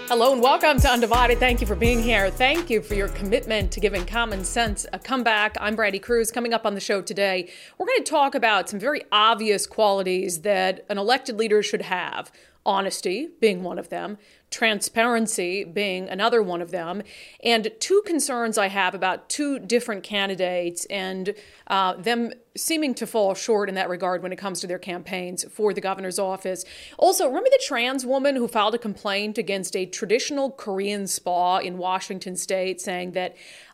Hello and welcome to Undivided. Thank you for being here. Thank you for your commitment to giving common sense a comeback. I'm Brandi Cruz. Coming up on the show today, we're going to talk about some very obvious qualities that an elected leader should have. Honesty being one of them, transparency being another one of them, and two concerns I have about two different candidates and them seeming to fall short in that regard when it comes to their campaigns for the governor's office. Also, remember the trans woman who filed a complaint against a traditional Korean spa in Washington state saying that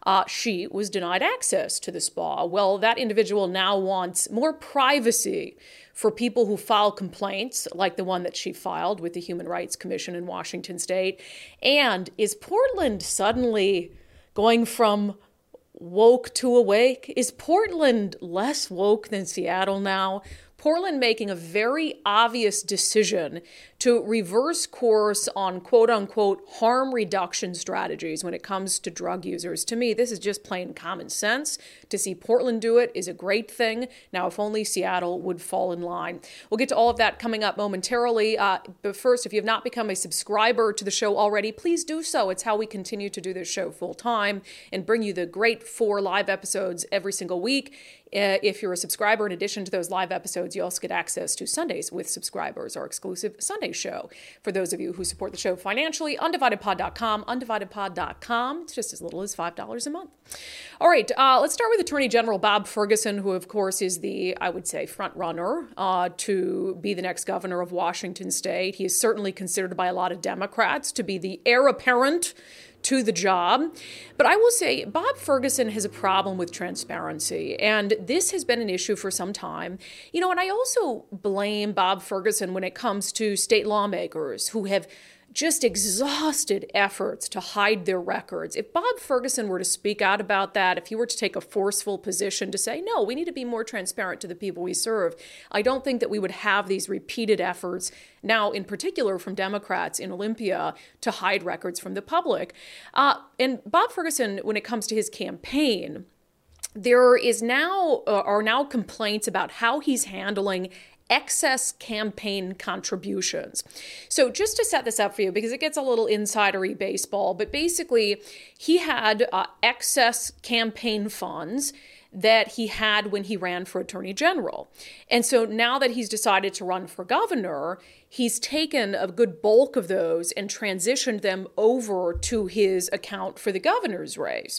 she was denied access to the spa? Well, that individual now wants more privacy for people who file complaints like the one that she filed with the Human Rights Commission in Washington state. And is Portland suddenly going from woke to awake? Is Portland less woke than Seattle now? Portland making a very obvious decision to reverse course on quote-unquote harm reduction strategies when it comes to drug users. To me, this is just plain common sense. To see Portland do it is a great thing. Now, if only Seattle would fall in line. We'll get to all of that coming up momentarily. But first, if you have not become a subscriber to the show already, please do so. It's how we continue to do this show full time and bring you the great 4 live episodes every single week. If you're a subscriber, in addition to those live episodes, you also get access to Sundays with Subscribers, our exclusive Sunday show. For those of you who support the show financially, undividedpod.com, undividedpod.com. It's just as little as $5 a month. All right, let's start with Attorney General Bob Ferguson, who, of course, is the, I would say, front runner to be the next governor of Washington state. He is certainly considered by a lot of Democrats to be the heir apparent to the job. But I will say Bob Ferguson has a problem with transparency, and this has been an issue for some time. You know, and I also blame Bob Ferguson when it comes to state lawmakers who have just exhausted efforts to hide their records. If Bob Ferguson were to speak out about that, if he were to take a forceful position to say, no, we need to be more transparent to the people we serve, I don't think that we would have these repeated efforts now, in particular from Democrats in Olympia, to hide records from the public. And Bob Ferguson, when it comes to his campaign, there are now complaints about how he's handling excess campaign contributions. So just to set this up for you, because it gets a little insidery baseball, but basically he had excess campaign funds that he had when he ran for attorney general. And so now that he's decided to run for governor, he's taken a good bulk of those and transitioned them over to his account for the governor's race.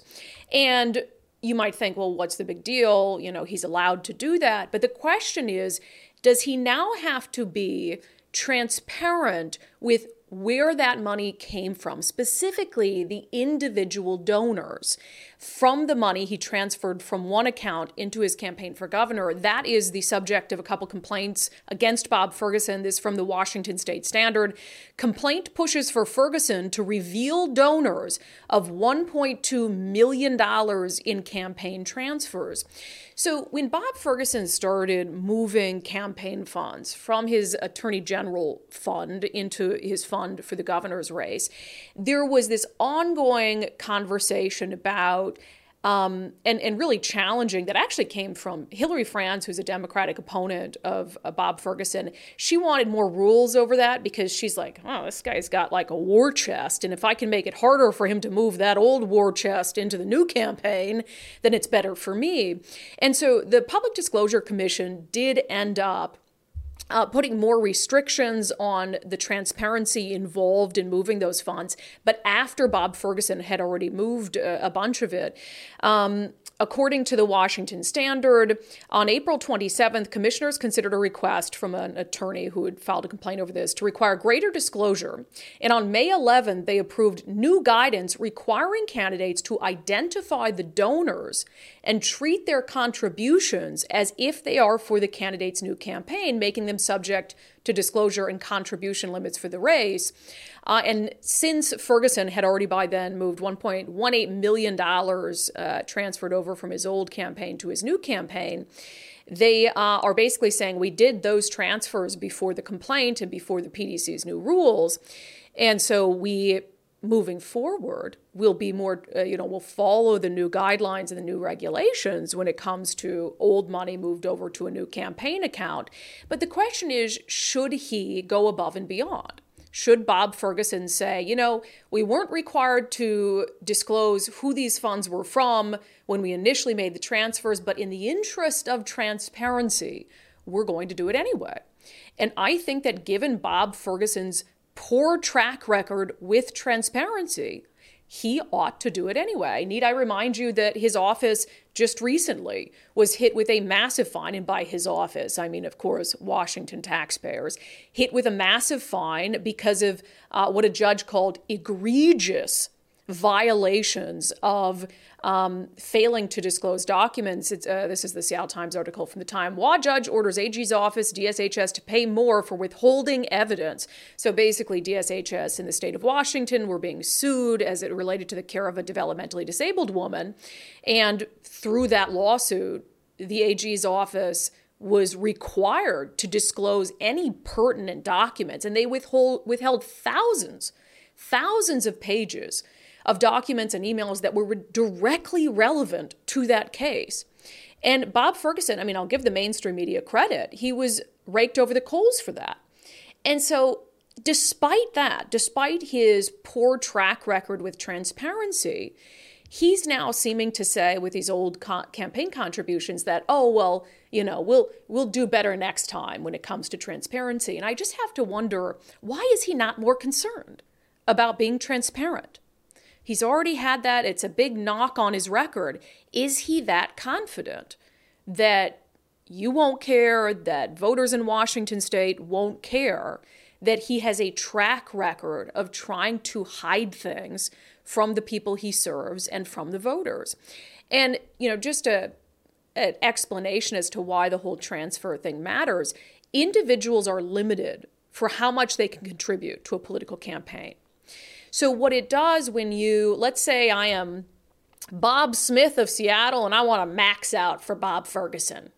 And you might think, well, what's the big deal? You know, he's allowed to do that. But the question is, does he now have to be transparent with where that money came from, specifically the individual donors from the money he transferred from one account into his campaign for governor? That is the subject of a couple complaints against Bob Ferguson. This from the Washington State Standard. Complaint pushes for Ferguson to reveal donors of $1.2 million in campaign transfers. So when Bob Ferguson started moving campaign funds from his attorney general fund into his fund for the governor's race, there was this ongoing conversation about and really challenging that actually came from Hillary Franz, who's a Democratic opponent of Bob Ferguson. She wanted more rules over that because she's like, oh, this guy's got like a war chest. And if I can make it harder for him to move that old war chest into the new campaign, then it's better for me. And so the Public Disclosure Commission did end up putting more restrictions on the transparency involved in moving those funds. But after Bob Ferguson had already moved a bunch of it, according to the Washington Standard, on April 27th, commissioners considered a request from an attorney who had filed a complaint over this to require greater disclosure. And on May 11th, they approved new guidance requiring candidates to identify the donors and treat their contributions as if they are for the candidate's new campaign, making them subject to disclosure and contribution limits for the race. And since Ferguson had already by then moved $1.18 million transferred over from his old campaign to his new campaign, they are basically saying we did those transfers before the complaint and before the PDC's new rules. And so we, moving forward, will be more, we'll follow the new guidelines and the new regulations when it comes to old money moved over to a new campaign account. But the question is, should he go above and beyond? Should Bob Ferguson say, we weren't required to disclose who these funds were from when we initially made the transfers, but in the interest of transparency, we're going to do it anyway. And I think that given Bob Ferguson's poor track record with transparency, he ought to do it anyway. Need I remind you that his office just recently was hit with a massive fine, and by his office, I mean, of course, Washington taxpayers, hit with a massive fine because of what a judge called egregious violations of failing to disclose documents. This is the Seattle Times article from the time. Law judge orders AG's office, DSHS, to pay more for withholding evidence. So basically, DSHS in the state of Washington were being sued as it related to the care of a developmentally disabled woman. And through that lawsuit, the AG's office was required to disclose any pertinent documents. And they withheld thousands of pages of documents and emails that were directly relevant to that case. And Bob Ferguson, I'll give the mainstream media credit, he was raked over the coals for that. And so despite that, despite his poor track record with transparency, he's now seeming to say with these old campaign contributions that, we'll do better next time when it comes to transparency. And I just have to wonder, why is he not more concerned about being transparent? He's already had that. It's a big knock on his record. Is he that confident that you won't care, that voters in Washington state won't care, that he has a track record of trying to hide things from the people he serves and from the voters? And, just an explanation as to why the whole transfer thing matters. Individuals are limited for how much they can contribute to a political campaign. So what it does when let's say I am Bob Smith of Seattle and I want to max out for Bob Ferguson.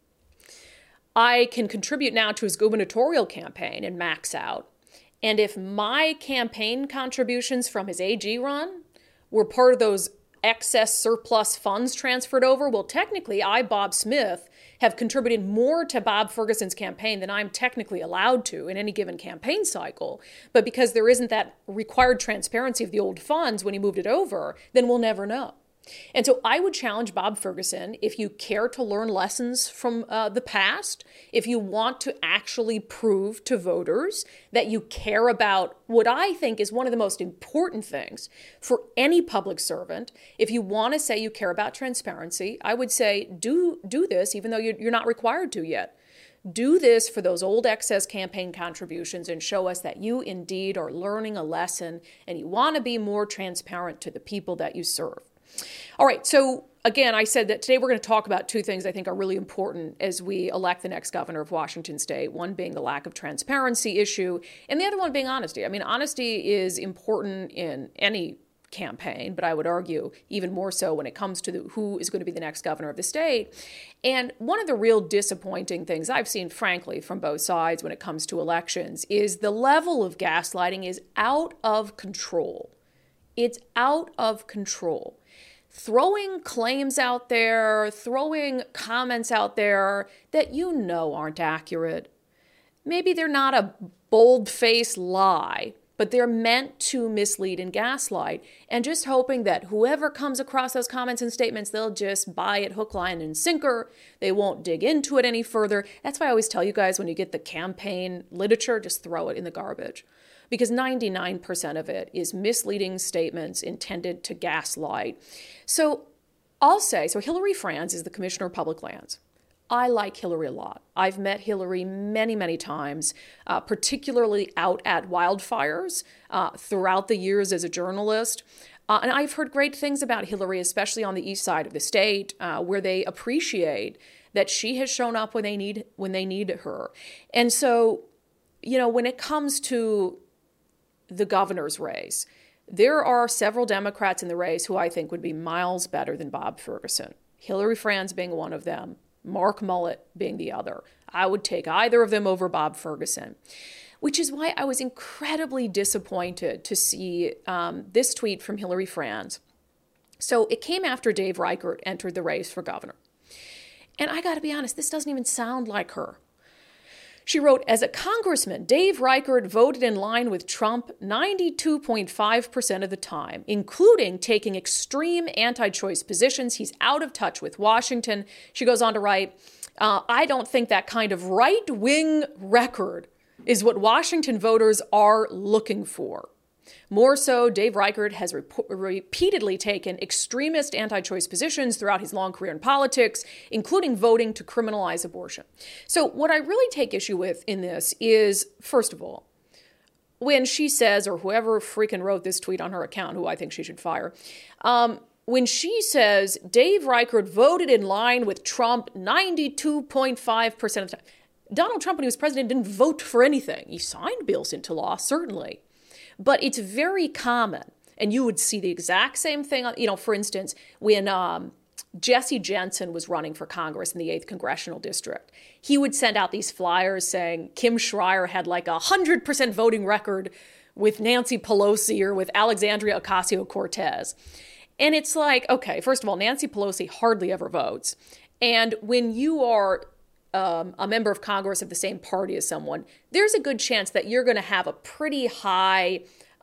I can contribute now to his gubernatorial campaign and max out. And if my campaign contributions from his AG run were part of those excess surplus funds transferred over, well, technically, Bob Smith, have contributed more to Bob Ferguson's campaign than I'm technically allowed to in any given campaign cycle. But because there isn't that required transparency of the old funds when he moved it over, then we'll never know. And so I would challenge Bob Ferguson, if you care to learn lessons from the past, if you want to actually prove to voters that you care about what I think is one of the most important things for any public servant, if you want to say you care about transparency, I would say do this, even though you're not required to yet. Do this for those old excess campaign contributions and show us that you indeed are learning a lesson and you want to be more transparent to the people that you serve. All right, so again, I said that today we're going to talk about two things I think are really important as we elect the next governor of Washington state, one being the lack of transparency issue, and the other one being honesty. Honesty is important in any campaign, but I would argue even more so when it comes to who is going to be the next governor of the state. And one of the real disappointing things I've seen, frankly, from both sides when it comes to elections is the level of gaslighting is out of control. It's out of control. Throwing claims out there, throwing comments out there that aren't accurate. Maybe they're not a bold-faced lie, but they're meant to mislead and gaslight, and just hoping that whoever comes across those comments and statements, they'll just buy it hook, line, and sinker. They won't dig into it any further. That's why I always tell you guys, when you get the campaign literature, just throw it in the garbage. Because 99% of it is misleading statements intended to gaslight. So Hillary Franz is the Commissioner of Public Lands. I like Hillary a lot. I've met Hillary many, many times, particularly out at wildfires throughout the years as a journalist. And I've heard great things about Hillary, especially on the east side of the state, where they appreciate that she has shown up when they need her. And so, when it comes to the governor's race, there are several Democrats in the race who I think would be miles better than Bob Ferguson. Hillary Franz being one of them, Mark Mullet being the other. I would take either of them over Bob Ferguson, which is why I was incredibly disappointed to see this tweet from Hillary Franz. So it came after Dave Reichert entered the race for governor. And I got to be honest, this doesn't even sound like her. She wrote, as a congressman, Dave Reichert voted in line with Trump 92.5% of the time, including taking extreme anti-choice positions. He's out of touch with Washington. She goes on to write, I don't think that kind of right-wing record is what Washington voters are looking for. More so, Dave Reichert has repeatedly taken extremist anti-choice positions throughout his long career in politics, including voting to criminalize abortion. So what I really take issue with in this is, first of all, when she says, or whoever freaking wrote this tweet on her account, who I think she should fire, when she says Dave Reichert voted in line with Trump 92.5% of the time. Donald Trump, when he was president, didn't vote for anything. He signed bills into law, certainly. But it's very common, and you would see the exact same thing, for instance, when Jesse Jensen was running for Congress in the 8th Congressional District. He would send out these flyers saying Kim Schreier had like 100% voting record with Nancy Pelosi or with Alexandria Ocasio-Cortez. And it's like, okay, first of all, Nancy Pelosi hardly ever votes. And when you are a member of Congress of the same party as someone, there's a good chance that you're going to have a pretty high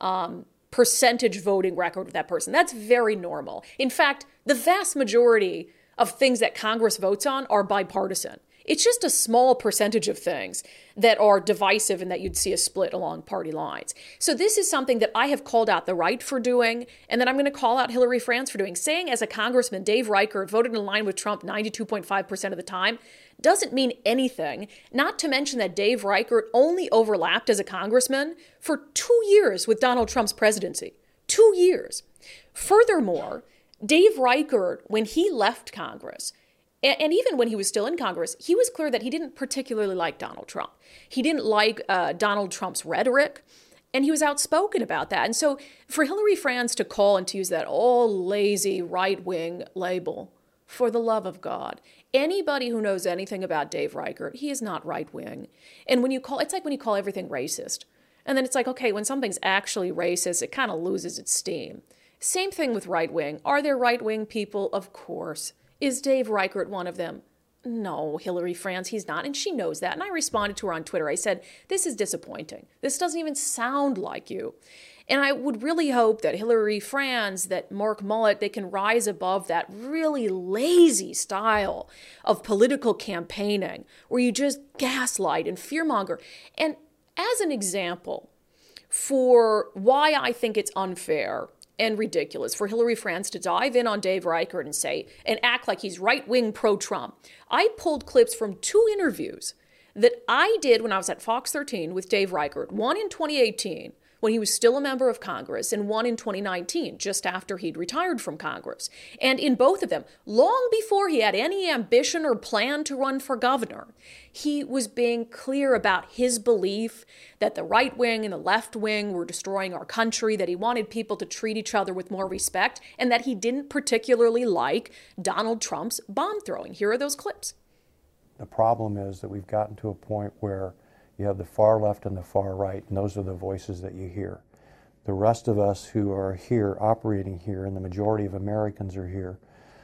percentage voting record with that person. That's very normal. In fact, the vast majority of things that Congress votes on are bipartisan. It's just a small percentage of things that are divisive and that you'd see a split along party lines. So this is something that I have called out the right for doing, and that I'm going to call out Hillary Franz for doing. Saying as a congressman, Dave Reichert voted in line with Trump 92.5% of the time doesn't mean anything, not to mention that Dave Reichert only overlapped as a congressman for 2 years with Donald Trump's presidency. 2 years. Furthermore, Dave Reichert, when he left Congress, and even when he was still in Congress, he was clear that he didn't particularly like Donald Trump. He didn't like Donald Trump's rhetoric, and he was outspoken about that. And so for Hillary Franz to call and to use that lazy right-wing label, for the love of God, anybody who knows anything about Dave Reichert, he is not right-wing. And when you call, it's like when you call everything racist. And then it's like, okay, when something's actually racist, it kind of loses its steam. Same thing with right-wing. Are there right-wing people? Of course. Is Dave Reichert one of them? No, Hillary Franz, he's not. And she knows that. And I responded to her on Twitter. I said, this is disappointing. This doesn't even sound like you. And I would really hope that Hillary Franz, that Mark Mullet, they can rise above that really lazy style of political campaigning where you just gaslight and fearmonger. And as an example for why I think it's unfair and ridiculous for Hillary Franz to dive in on Dave Reichert and say, and act like he's right-wing pro-Trump. I pulled clips from 2 interviews that I did when I was at Fox 13 with Dave Reichert, one in 2018, when he was still a member of Congress, and one in 2019, just after he'd retired from Congress. And in both of them, long before he had any ambition or plan to run for governor, he was being clear about his belief that the right wing and the left wing were destroying our country, that he wanted people to treat each other with more respect, and that he didn't particularly like Donald Trump's bomb throwing. Here are those clips. The problem is that we've gotten to a point where you have the far left and the far right, and those are the voices that you hear. The rest of us who are here, operating here, and the majority of Americans are here,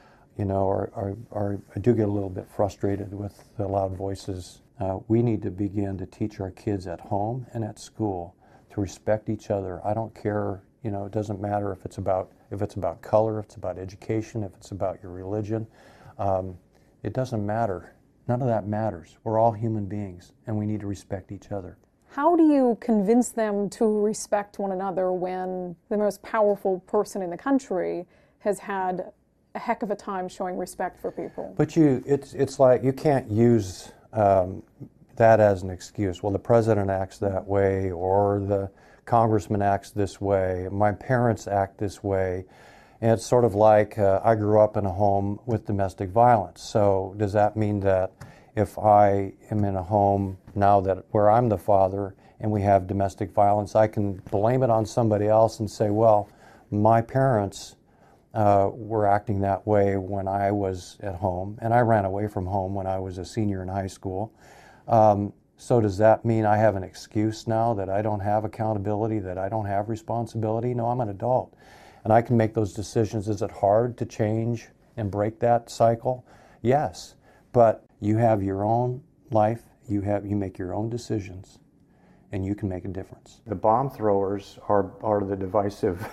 I do get a little bit frustrated with the loud voices. We need to begin to teach our kids at home and at school to respect each other. I don't care, it doesn't matter if it's about color, if it's about education, if it's about your religion. It doesn't matter. None of that matters. We're all human beings, and we need to respect each other. How do you convince them to respect one another when the most powerful person in the country has had a heck of a time showing respect for people? But it's like you can't use that as an excuse. Well, the president acts that way, or the congressman acts this way, my parents act this way. And it's sort of like I grew up in a home with domestic violence. So does that mean that if I am in a home now that where I'm the father and we have domestic violence, I can blame it on somebody else and say, well, my parents were acting that way when I was at home, and I ran away from home when I was a senior in high school. So does that mean I have an excuse now that I don't have accountability, that I don't have responsibility? No, I'm an adult. And I can make those decisions. Is it hard to change and break that cycle? Yes. But you have your own life You make your own decisions, and you can make a difference. The bomb throwers are the divisive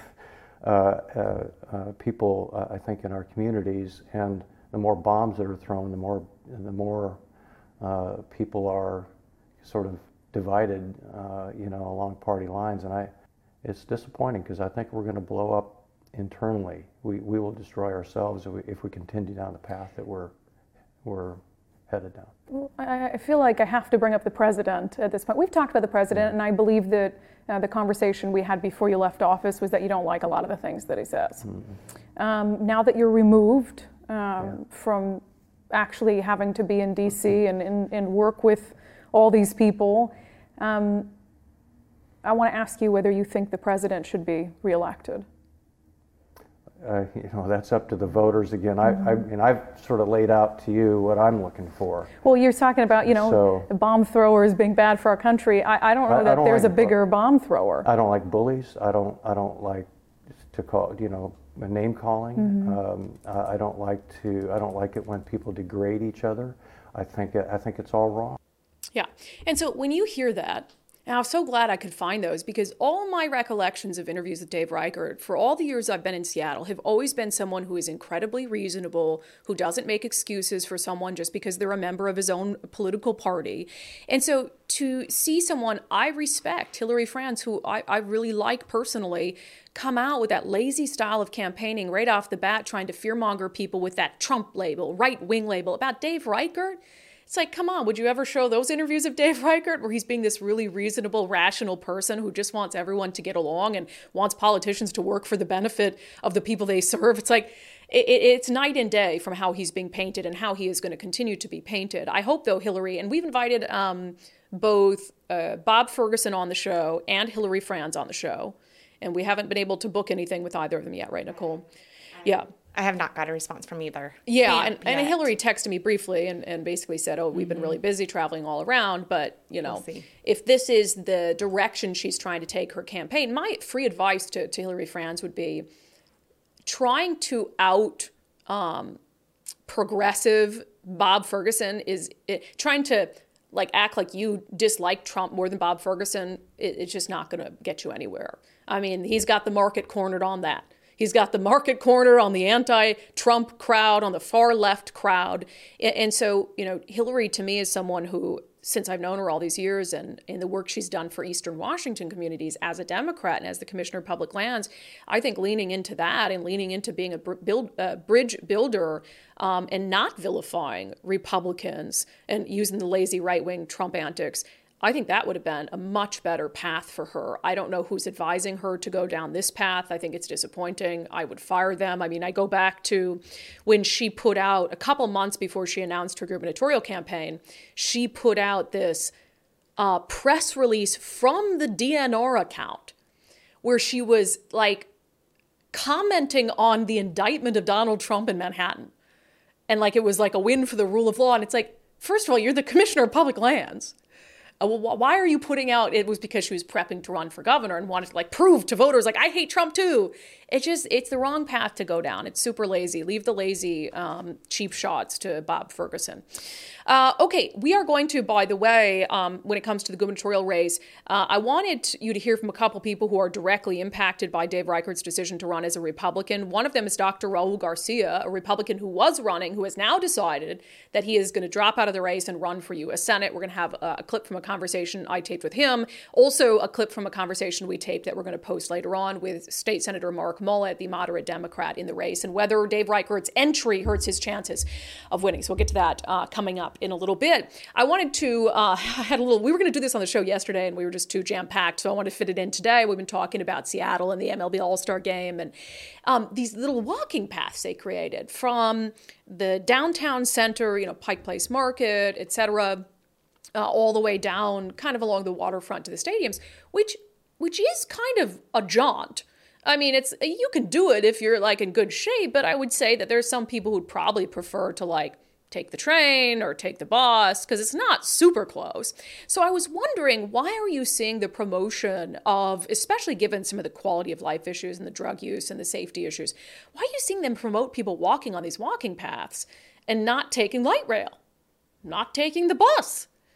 people, I think, in our communities, and the more bombs that are thrown, the more people are sort of divided, along party lines, and it's disappointing because I think we're going to blow up internally. We will destroy ourselves if we continue down the path that we're headed down. Well, I feel like I have to bring up the president at this point. We've talked about the president, and I believe that the conversation we had before you left office was that you don't like a lot of the things that he says. Now that you're removed from actually having to be in D.C. and work with all these people, I want to ask you whether you think the president should be reelected. That's up to the voters again. I've sort of laid out to you what I'm looking for. Well, you're talking about, bomb throwers being bad for our country. I don't know that there's a bigger bomb thrower. I don't like bullies. I don't like to call, name calling. I don't like it when people degrade each other. I think it's all wrong. Yeah. And so when you hear that, and I'm so glad I could find those, because all my recollections of interviews with Dave Reichert for all the years I've been in Seattle have always been someone who is incredibly reasonable, who doesn't make excuses for someone just because they're a member of his own political party. And so to see someone I respect, Hillary Franz, who I really like personally, come out with that lazy style of campaigning right off the bat, trying to fearmonger people with that Trump label, right-wing label about Dave Reichert. It's like, come on, would you ever show those interviews of Dave Reichert where he's being this really reasonable, rational person who just wants everyone to get along and wants politicians to work for the benefit of the people they serve? It's like, it's night and day from how he's being painted and how he is going to continue to be painted. I hope, though, Hillary, and we've invited both Bob Ferguson on the show and Hillary Franz on the show, and we haven't been able to book anything with either of them yet, right, Nicole? Yeah. I have not got a response from either. Yeah, and Hillary texted me briefly and basically said, we've been really busy traveling all around, but, We'll see. If this is the direction she's trying to take her campaign, my free advice to Hillary Franz would be trying to out progressive Bob Ferguson trying to act like you dislike Trump more than Bob Ferguson. It's just not going to get you anywhere. I mean, he's got the market cornered on that. He's got the market corner on the anti-Trump crowd, on the far left crowd. And so, Hillary to me is someone who, since I've known her all these years and in the work she's done for Eastern Washington communities as a Democrat and as the Commissioner of Public Lands, I think leaning into that and leaning into being a bridge builder and not vilifying Republicans and using the lazy right-wing Trump antics, I think that would have been a much better path for her. I don't know who's advising her to go down this path. I think it's disappointing. I would fire them. I mean, I go back to when she put out, a couple months before she announced her gubernatorial campaign, she put out this press release from the DNR account where she was commenting on the indictment of Donald Trump in Manhattan. And it was a win for the rule of law. And it's first of all, you're the Commissioner of Public Lands. Well, why are you putting out, it was because she was prepping to run for governor and wanted to prove to voters, I hate Trump too. It's the wrong path to go down. It's super lazy. Leave the lazy, cheap shots to Bob Ferguson. Okay, we are going to, by the way, when it comes to the gubernatorial race, I wanted you to hear from a couple people who are directly impacted by Dave Reichert's decision to run as a Republican. One of them is Dr. Raul Garcia, a Republican who was running, who has now decided that he is going to drop out of the race and run for U.S. Senate. We're going to have a clip from a conversation I taped with him. Also, a clip from a conversation we taped that we're going to post later on with State Senator Mark Mullet, the moderate Democrat in the race, and whether Dave Reichert's entry hurts his chances of winning. So we'll get to that coming up in a little bit. I wanted to, we were going to do this on the show yesterday and we were just too jam-packed, so I wanted to fit it in today. We've been talking about Seattle and the MLB All-Star Game and these little walking paths they created from the downtown center, Pike Place Market, et cetera, all the way down kind of along the waterfront to the stadiums, which is kind of a jaunt. I mean, you can do it if you're in good shape, but I would say that there's some people who'd probably prefer to take the train or take the bus because it's not super close. So I was wondering, why are you seeing the promotion of, especially given some of the quality of life issues and the drug use and the safety issues, why are you seeing them promote people walking on these walking paths and not taking light rail, not taking the bus?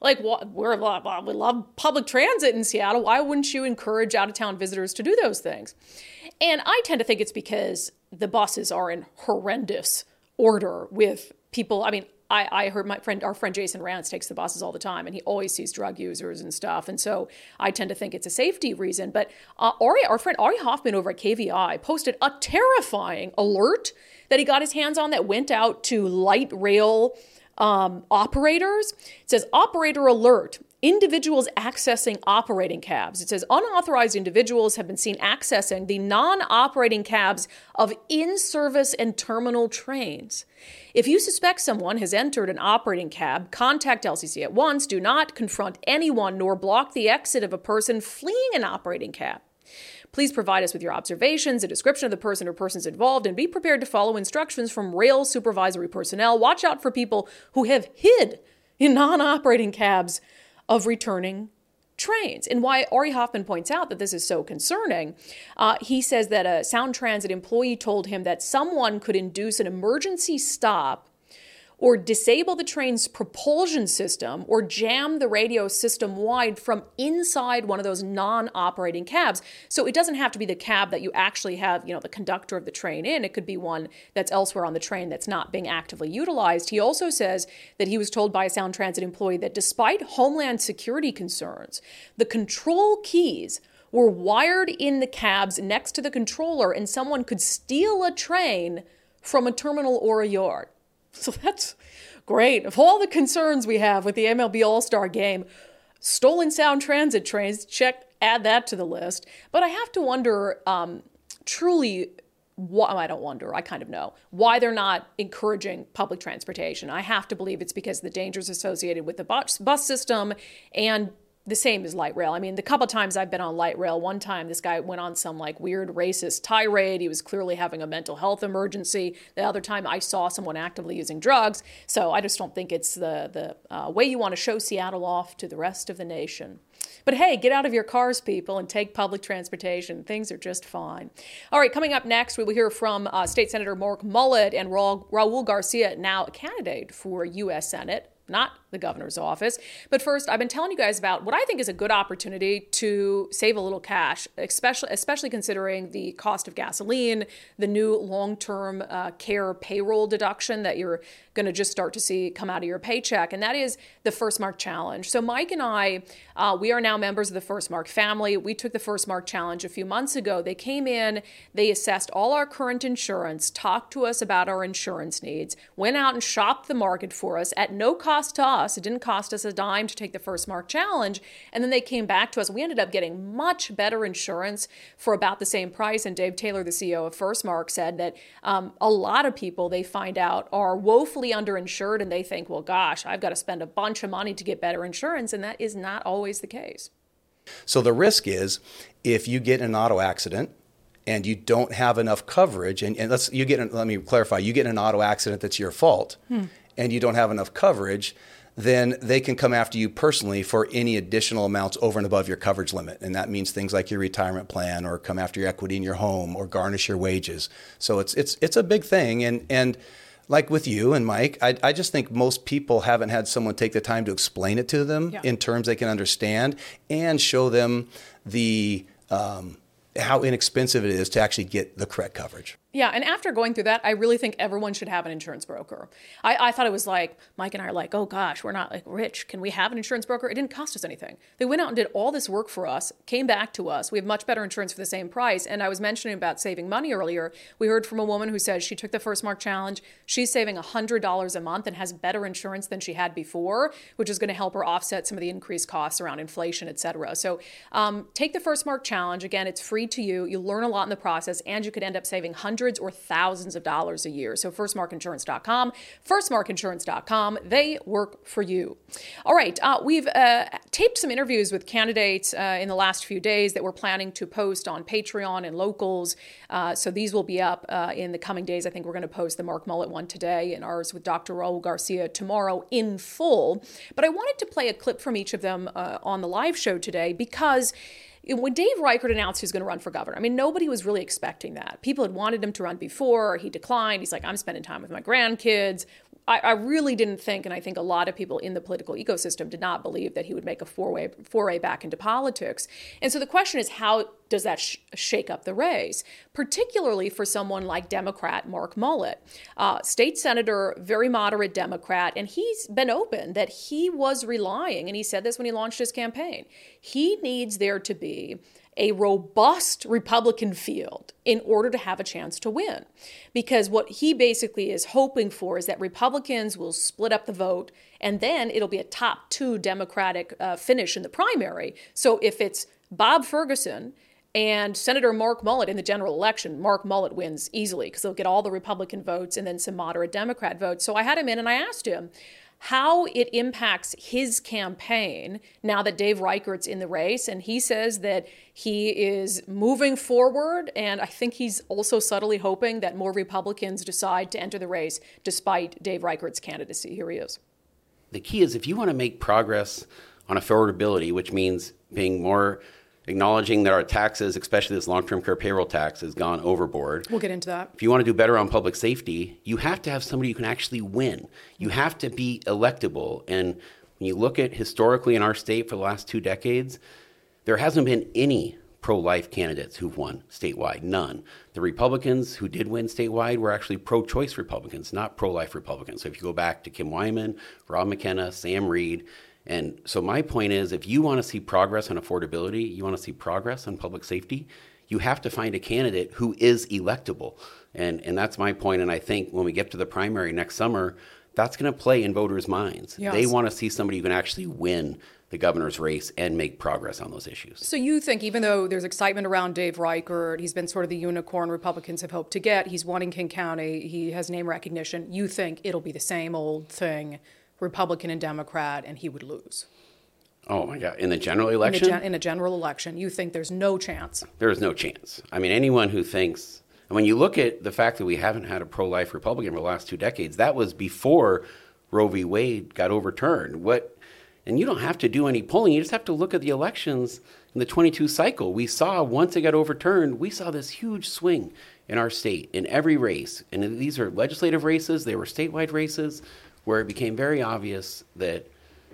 Like, we love public transit in Seattle. Why wouldn't you encourage out-of-town visitors to do those things? And I tend to think it's because the buses are in horrendous order with people. I mean, I heard our friend Jason Rantz takes the buses all the time, and he always sees drug users and stuff. And so I tend to think it's a safety reason. But our friend Ari Hoffman over at KVI posted a terrifying alert that he got his hands on that went out to light rail operators. It says, operator alert, individuals accessing operating cabs. It says unauthorized individuals have been seen accessing the non-operating cabs of in-service and terminal trains. If you suspect someone has entered an operating cab, contact LCC at once. Do not confront anyone nor block the exit of a person fleeing an operating cab. Please provide us with your observations, a description of the person or persons involved, and be prepared to follow instructions from rail supervisory personnel. Watch out for people who have hid in non-operating cabs of returning trains. And why Ari Hoffman points out that this is so concerning, he says that a Sound Transit employee told him that someone could induce an emergency stop or disable the train's propulsion system or jam the radio system wide from inside one of those non-operating cabs. So it doesn't have to be the cab that you actually have, the conductor of the train in. It could be one that's elsewhere on the train that's not being actively utilized. He also says that he was told by a Sound Transit employee that despite Homeland Security concerns, the control keys were wired in the cabs next to the controller, and someone could steal a train from a terminal or a yard. So that's great. Of all the concerns we have with the MLB All-Star Game, stolen Sound Transit trains, add that to the list. But I have to wonder, truly, I don't wonder, I kind of know, why they're not encouraging public transportation. I have to believe it's because of the dangers associated with the bus system, and the same as light rail. I mean, the couple times I've been on light rail, one time this guy went on some weird racist tirade. He was clearly having a mental health emergency. The other time I saw someone actively using drugs. So I just don't think it's the way you want to show Seattle off to the rest of the nation. But hey, get out of your cars, people, and take public transportation. Things are just fine. All right, coming up next, we will hear from State Senator Mark Mullet and Raul Garcia, now a candidate for U.S. Senate, not the governor's office. But first, I've been telling you guys about what I think is a good opportunity to save a little cash, especially considering the cost of gasoline, the new long-term care payroll deduction that you're going to just start to see come out of your paycheck, and that is the First Mark Challenge. So Mike and I, we are now members of the First Mark family. We took the First Mark Challenge a few months ago. They came in, they assessed all our current insurance, talked to us about our insurance needs, went out and shopped the market for us at no cost to us. It didn't cost us a dime to take the First Mark Challenge. And then they came back to us. We ended up getting much better insurance for about the same price. And Dave Taylor, the CEO of First Mark, said that a lot of people, they find out, are woefully underinsured, and they think, well, gosh, I've got to spend a bunch of money to get better insurance. And that is not always the case. So the risk is if you get in an auto accident and you don't have enough coverage, and let me clarify, you get in an auto accident that's your fault, and you don't have enough coverage, then they can come after you personally for any additional amounts over and above your coverage limit. And that means things like your retirement plan, or come after your equity in your home, or garnish your wages. So it's a big thing. And like with you and Mike, I just think most people haven't had someone take the time to explain it to them in terms they can understand, and show them the how inexpensive it is to actually get the correct coverage. Yeah, and after going through that, I really think everyone should have an insurance broker. I thought it was like, Mike and I are like, oh gosh, we're not rich. Can we have an insurance broker? It didn't cost us anything. They went out and did all this work for us, came back to us. We have much better insurance for the same price. And I was mentioning about saving money earlier. We heard from a woman who says she took the First Mark Challenge. She's saving $100 a month and has better insurance than she had before, which is going to help her offset some of the increased costs around inflation, et cetera. So take the First Mark Challenge. Again, it's free to you. You learn a lot in the process, and you could end up saving hundreds or thousands of dollars a year. So firstmarkinsurance.com, firstmarkinsurance.com, they work for you. All right, we've taped some interviews with candidates in the last few days that we're planning to post on Patreon and Locals. So these will be up in the coming days. I think we're going to post the Mark Mullet one today, and ours with Dr. Raul Garcia tomorrow in full. But I wanted to play a clip from each of them on the live show today, because when Dave Reichert announced he was going to run for governor, I mean, nobody was really expecting that. People had wanted him to run before. He declined. He's like, I'm spending time with my grandkids. I really didn't think, and I think a lot of people in the political ecosystem did not believe that he would make a foray back into politics. And so the question is, how does that shake up the race, particularly for someone like Democrat Mark Mullet, state senator, very moderate Democrat, and he's been open that he was relying, and he said this when he launched his campaign, he needs there to be a robust Republican field in order to have a chance to win. Because what he basically is hoping for is that Republicans will split up the vote, and then it'll be a top two Democratic finish in the primary. So if it's Bob Ferguson and Senator Mark Mullet in the general election, Mark Mullet wins easily because they'll get all the Republican votes and then some moderate Democrat votes. So I had him in and I asked him how it impacts his campaign now that Dave Reichert's in the race. And he says that he is moving forward. And I think he's also subtly hoping that more Republicans decide to enter the race despite Dave Reichert's candidacy. Here he is. The key is if you want to make progress on affordability, which means being more acknowledging that our taxes, especially this long-term care payroll tax, has gone overboard. We'll get into that. If you want to do better on public safety, you have to have somebody who can actually win. You have to be electable. And when you look at historically in our state for the last 2 decades, there hasn't been any pro-life candidates who've won statewide, none. The Republicans who did win statewide were actually pro-choice Republicans, not pro-life Republicans. So if you go back to Kim Wyman, Rob McKenna, Sam Reed, and so my point is, if you want to see progress on affordability, you want to see progress on public safety, you have to find a candidate who is electable. And that's my point. And I think when we get to the primary next summer, that's going to play in voters' minds. Yes. They want to see somebody who can actually win the governor's race and make progress on those issues. So you think even though there's excitement around Dave Reichert, he's been sort of the unicorn Republicans have hoped to get, he's won in King County, he has name recognition, you think it'll be the same old thing, Republican and Democrat, and he would lose? Oh, my God. In the general election? In a general election, you think there's no chance? There is no chance. I mean, anyone who thinks, and when you look at the fact that we haven't had a pro-life Republican for the last 2 decades, that was before Roe v. Wade got overturned. And you don't have to do any polling. You just have to look at the elections in the 22 cycle. We saw, once it got overturned, we saw this huge swing in our state in every race. And these are legislative races. They were statewide races, where it became very obvious that,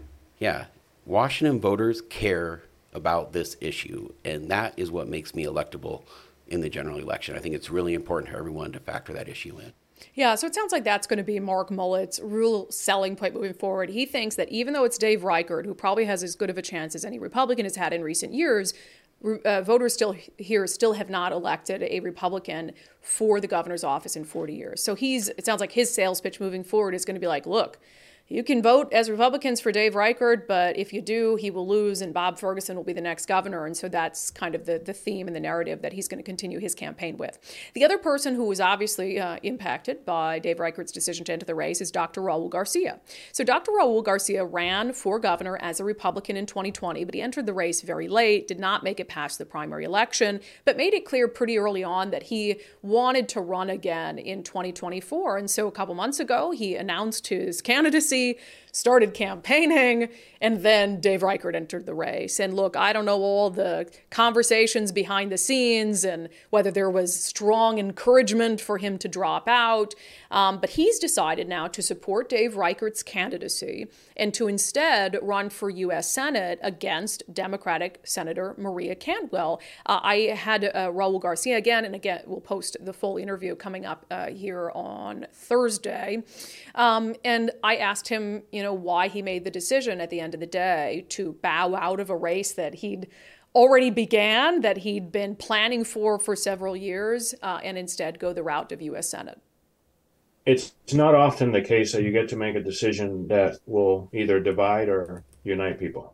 Washington voters care about this issue, and that is what makes me electable in the general election. I think it's really important for everyone to factor that issue in. Yeah, so it sounds like that's going to be Mark Mullet's real selling point moving forward. He thinks that even though it's Dave Reichert, who probably has as good of a chance as any Republican has had in recent years, voters still have not elected a Republican for the governor's office in 40 years. So it sounds like his sales pitch moving forward is going to be like, look, you can vote as Republicans for Dave Reichert, but if you do, he will lose and Bob Ferguson will be the next governor. And so that's kind of the theme and the narrative that he's going to continue his campaign with. The other person who was obviously impacted by Dave Reichert's decision to enter the race is Dr. Raul Garcia. So Dr. Raul Garcia ran for governor as a Republican in 2020, but he entered the race very late, did not make it past the primary election, but made it clear pretty early on that he wanted to run again in 2024. And so a couple months ago, he announced his candidacy, started campaigning, and then Dave Reichert entered the race. And look, I don't know all the conversations behind the scenes and whether there was strong encouragement for him to drop out, but he's decided now to support Dave Reichert's candidacy and to instead run for U.S. Senate against Democratic Senator Maria Cantwell. I had Raul Garcia again, and again, we'll post the full interview coming up here on Thursday. And I asked him, why he made the decision at the end of the day to bow out of a race that he'd already began, that he'd been planning for several years, and instead go the route of U.S. Senate. It's not often the case that you get to make a decision that will either divide or unite people.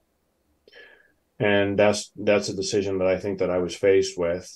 And that's a decision that I think that I was faced with.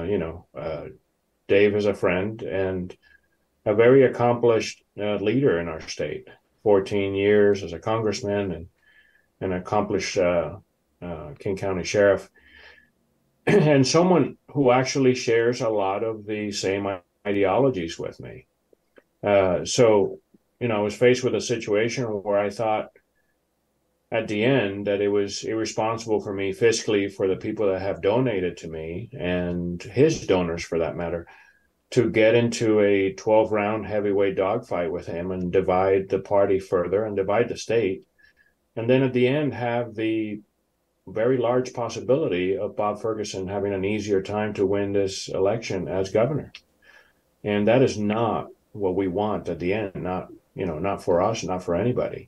Dave is a friend and a very accomplished leader in our state. 14 years as a congressman and an accomplished King County sheriff, and someone who actually shares a lot of the same ideologies with me. So, I was faced with a situation where I thought at the end that it was irresponsible for me fiscally, for the people that have donated to me and his donors for that matter, to get into a 12-round heavyweight dogfight with him and divide the party further and divide the state. And then at the end, have the very large possibility of Bob Ferguson having an easier time to win this election as governor. And that is not what we want at the end, not for us, not for anybody.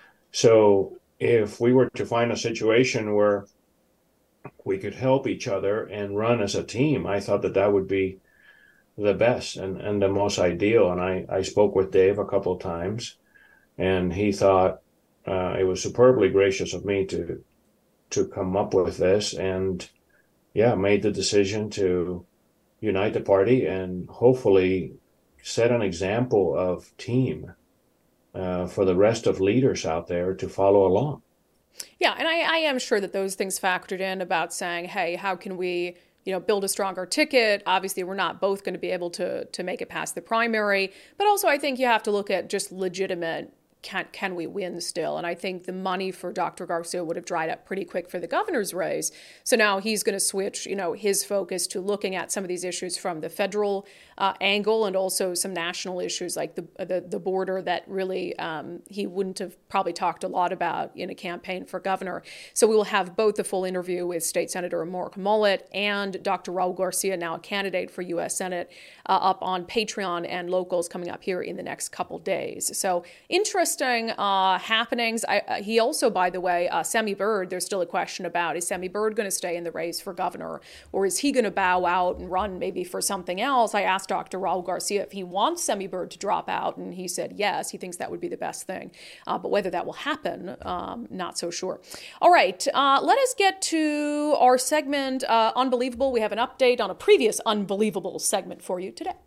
So if we were to find a situation where we could help each other and run as a team, I thought that would be the best and the most ideal. And I spoke with Dave a couple of times, and he thought it was superbly gracious of me to come up with this, and made the decision to unite the party and hopefully set an example of team for the rest of leaders out there to follow along. Yeah, and I am sure that those things factored in about saying, hey, how can we build a stronger ticket? Obviously, we're not both going to be able to make it past the primary, but also I think you have to look at just legitimate, can we win still? And I think the money for Dr. Garcia would have dried up pretty quick for the governor's race. So now he's going to switch, his focus to looking at some of these issues from the federal angle, and also some national issues like the border that really he wouldn't have probably talked a lot about in a campaign for governor. So we will have both the full interview with State Senator Mark Mullet and Dr. Raul Garcia, now a candidate for U.S. Senate, up on Patreon and Locals coming up here in the next couple days. So interesting happenings. He also, by the way, Semi Bird, there's still a question about, is Semi Bird going to stay in the race for governor, or is he going to bow out and run maybe for something else? I asked Dr. Raul Garcia if he wants Semi Bird to drop out, and he said yes, he thinks that would be the best thing. But whether that will happen, not so sure. All right, let us get to our segment, Unbelievable. We have an update on a previous Unbelievable segment for you today.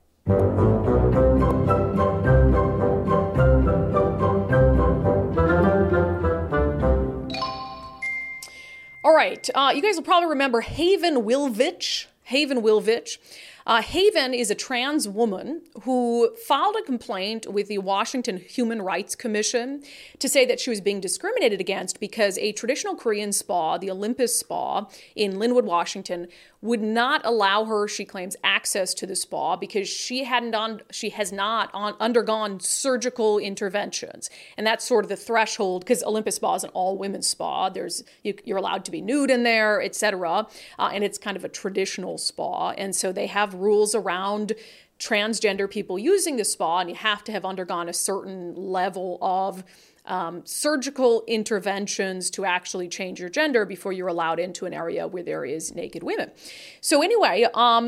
All right, you guys will probably remember Haven Wilvich. Haven is a trans woman who filed a complaint with the Washington Human Rights Commission to say that she was being discriminated against because a traditional Korean spa, the Olympus Spa in Linwood, Washington, would not allow her, she claims, access to the spa because she has not undergone surgical interventions. And that's sort of the threshold, because Olympus Spa is an all-women's spa. You're allowed to be nude in there, etc. And it's kind of a traditional spa. And so they have rules around transgender people using the spa, and you have to have undergone a certain level of surgical interventions to actually change your gender before you're allowed into an area where there is naked women. So anyway,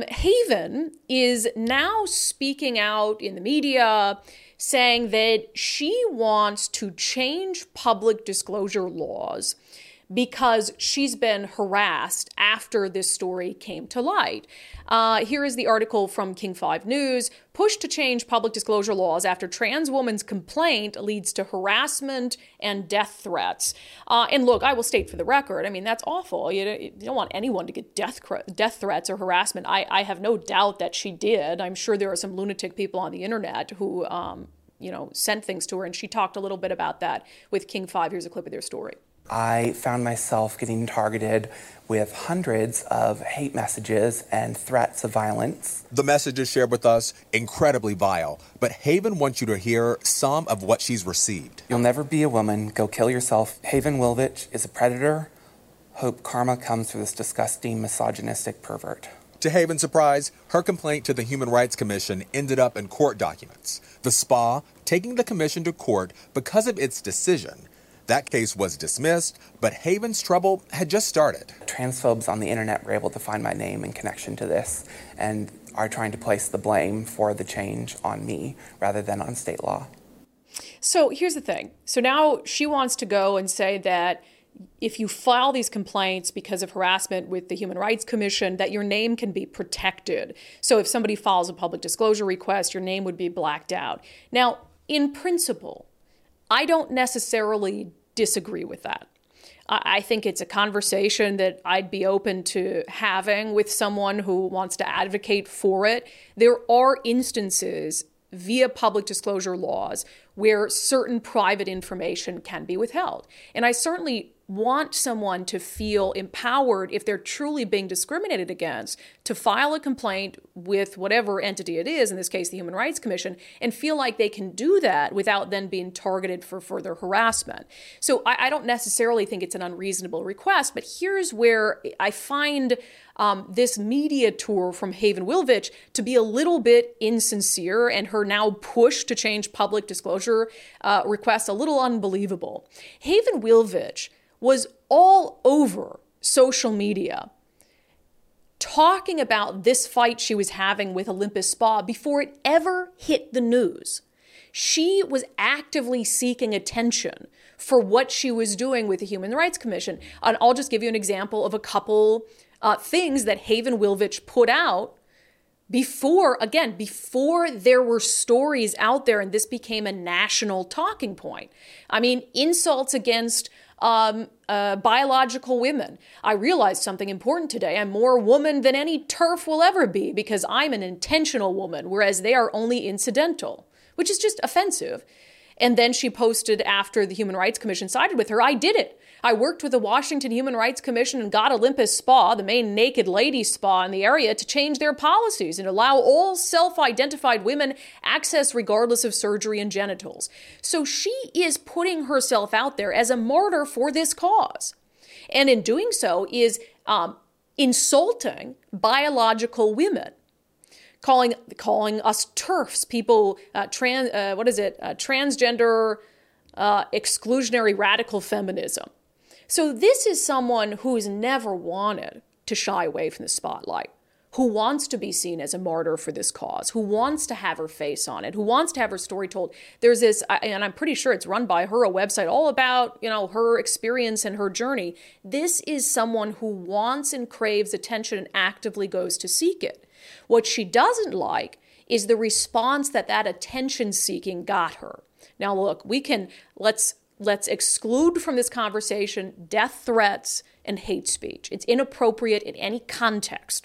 Haven is now speaking out in the media saying that she wants to change public disclosure laws because she's been harassed after this story came to light. Here is the article from King 5 News. Push to change public disclosure laws after trans woman's complaint leads to harassment and death threats. And look, I will state for the record, I mean, that's awful. You don't want anyone to get death threats or harassment. I have no doubt that she did. I'm sure there are some lunatic people on the internet who, sent things to her, and she talked a little bit about that with King 5. Here's a clip of their story. I found myself getting targeted with hundreds of hate messages and threats of violence. The messages shared with us, incredibly vile, but Haven wants you to hear some of what she's received. You'll never be a woman. Go kill yourself. Haven Wilvich is a predator. Hope karma comes for this disgusting, misogynistic pervert. To Haven's surprise, her complaint to the Human Rights Commission ended up in court documents. The spa taking the commission to court because of its decision. That case was dismissed, but Haven's trouble had just started. Transphobes on the internet were able to find my name in connection to this and are trying to place the blame for the change on me rather than on state law. So here's the thing. So now she wants to go and say that if you file these complaints because of harassment with the Human Rights Commission, that your name can be protected. So if somebody files a public disclosure request, your name would be blacked out. Now, in principle, I don't necessarily disagree with that. I think it's a conversation that I'd be open to having with someone who wants to advocate for it. There are instances via public disclosure laws where certain private information can be withheld. And I certainly want someone to feel empowered if they're truly being discriminated against to file a complaint with whatever entity it is, in this case, the Human Rights Commission, and feel like they can do that without then being targeted for further harassment. So I don't necessarily think it's an unreasonable request, but here's where I find this media tour from Haven Wilvich to be a little bit insincere, and her now push to change public disclosure requests a little unbelievable. Haven Wilvich was all over social media talking about this fight she was having with Olympus Spa before it ever hit the news. She was actively seeking attention for what she was doing with the Human Rights Commission. And I'll just give you an example of a couple things that Haven Wilvich put out before there were stories out there and this became a national talking point. I mean, insults against biological women. I realized something important today. I'm more woman than any TERF will ever be because I'm an intentional woman, whereas they are only incidental, which is just offensive. And then she posted after the Human Rights Commission sided with her, I did it. I worked with the Washington Human Rights Commission and got Olympus Spa, the main naked ladies spa in the area, to change their policies and allow all self-identified women access regardless of surgery and genitals. So she is putting herself out there as a martyr for this cause. And in doing so is insulting biological women. Calling us TERFs, people, transgender, exclusionary radical feminism. So this is someone who's never wanted to shy away from the spotlight, who wants to be seen as a martyr for this cause, who wants to have her face on it, who wants to have her story told. There's this, and I'm pretty sure it's run by her, a website all about, her experience and her journey. This is someone who wants and craves attention and actively goes to seek it. What she doesn't like is the response that attention seeking got her. Now, look, let's exclude from this conversation death threats and hate speech. It's inappropriate in any context.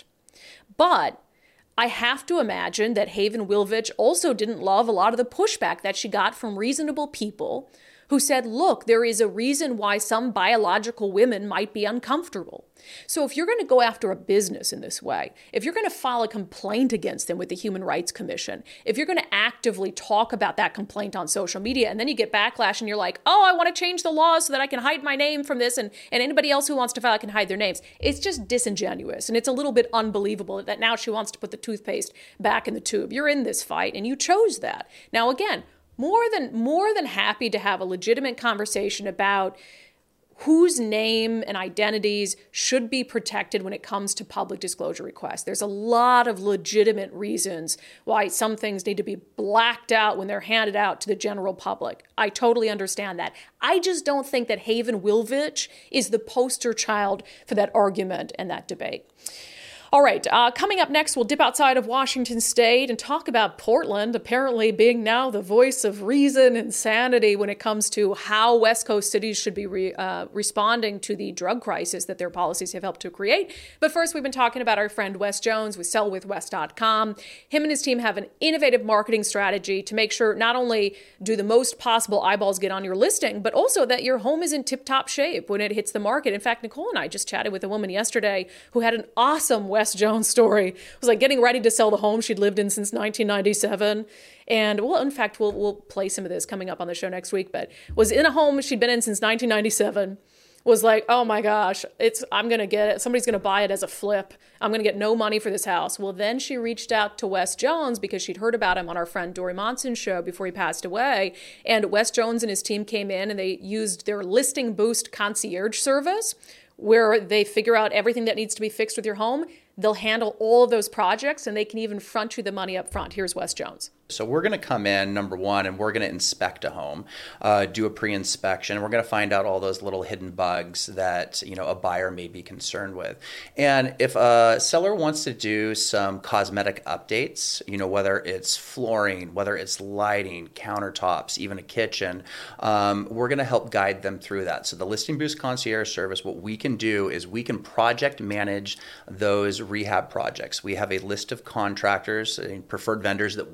But I have to imagine that Haven Wilvich also didn't love a lot of the pushback that she got from reasonable people who said, look, there is a reason why some biological women might be uncomfortable. So if you're going to go after a business in this way, if you're going to file a complaint against them with the Human Rights Commission, if you're going to actively talk about that complaint on social media, and then you get backlash and you're like, oh, I want to change the laws so that I can hide my name from this, and anybody else who wants to file can hide their names. It's just disingenuous, and it's a little bit unbelievable that now she wants to put the toothpaste back in the tube. You're in this fight, and you chose that. Now, again, more than happy to have a legitimate conversation about whose name and identities should be protected when it comes to public disclosure requests. There's a lot of legitimate reasons why some things need to be blacked out when they're handed out to the general public. I totally understand that. I just don't think that Haven Wilvich is the poster child for that argument and that debate. All right, coming up next, we'll dip outside of Washington State and talk about Portland apparently being now the voice of reason and sanity when it comes to how West Coast cities should be responding to the drug crisis that their policies have helped to create. But first, we've been talking about our friend Wes Jones with sellwithwes.com. Him and his team have an innovative marketing strategy to make sure not only do the most possible eyeballs get on your listing, but also that your home is in tip-top shape when it hits the market. In fact, Nicole and I just chatted with a woman yesterday who had an awesome Wes Jones story. It was like getting ready to sell the home she'd lived in since 1997. And well, in fact, we'll play some of this coming up on the show next week, but was in a home she'd been in since 1997. Was like, oh my gosh, I'm going to get it. Somebody's going to buy it as a flip. I'm going to get no money for this house. Well, then she reached out to Wes Jones because she'd heard about him on our friend Dory Monson's show before he passed away. And Wes Jones and his team came in and they used their Listing Boost concierge service where they figure out everything that needs to be fixed with your home. They'll handle all of those projects and they can even front you the money up front. Here's Wes Jones. So we're going to come in, number one, and we're going to inspect a home, do a pre-inspection. We're going to find out all those little hidden bugs that, a buyer may be concerned with. And if a seller wants to do some cosmetic updates, whether it's flooring, whether it's lighting, countertops, even a kitchen, we're going to help guide them through that. So the Listing Boost Concierge Service, what we can do is we can project manage those rehab projects. We have a list of contractors and preferred vendors that we like to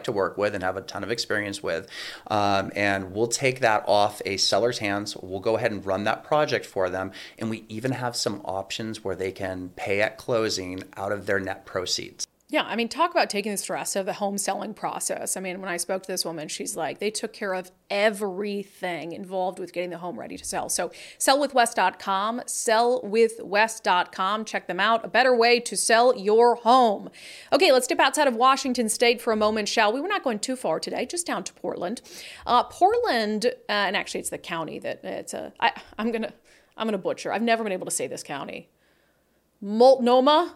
to work with and have a ton of experience with. And we'll take that off a seller's hands. We'll go ahead and run that project for them. And we even have some options where they can pay at closing out of their net proceeds. Yeah, I mean, talk about taking the stress of the home selling process. I mean, when I spoke to this woman, she's like, they took care of everything involved with getting the home ready to sell. So sellwithwes.com, sellwithwes.com. Check them out. A better way to sell your home. Okay, let's dip outside of Washington State for a moment, shall we? We're not going too far today, just down to Portland. Portland, and actually it's the county that it's I'm gonna butcher. I've never been able to say this county. Multnomah.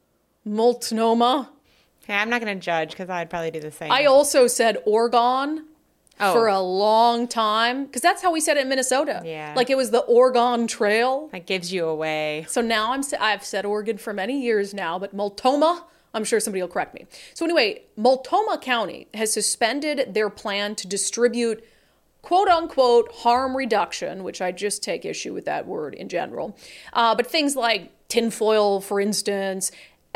Hey, I'm not going to judge because I'd probably do the same. I also said Oregon for a long time because that's how we said it in Minnesota. Yeah. Like it was the Oregon Trail. That gives you away. So now I've said Oregon for many years now, but Multnomah, I'm sure somebody will correct me. So anyway, Multnomah County has suspended their plan to distribute quote unquote harm reduction, which I just take issue with that word in general. But things like tinfoil, for instance,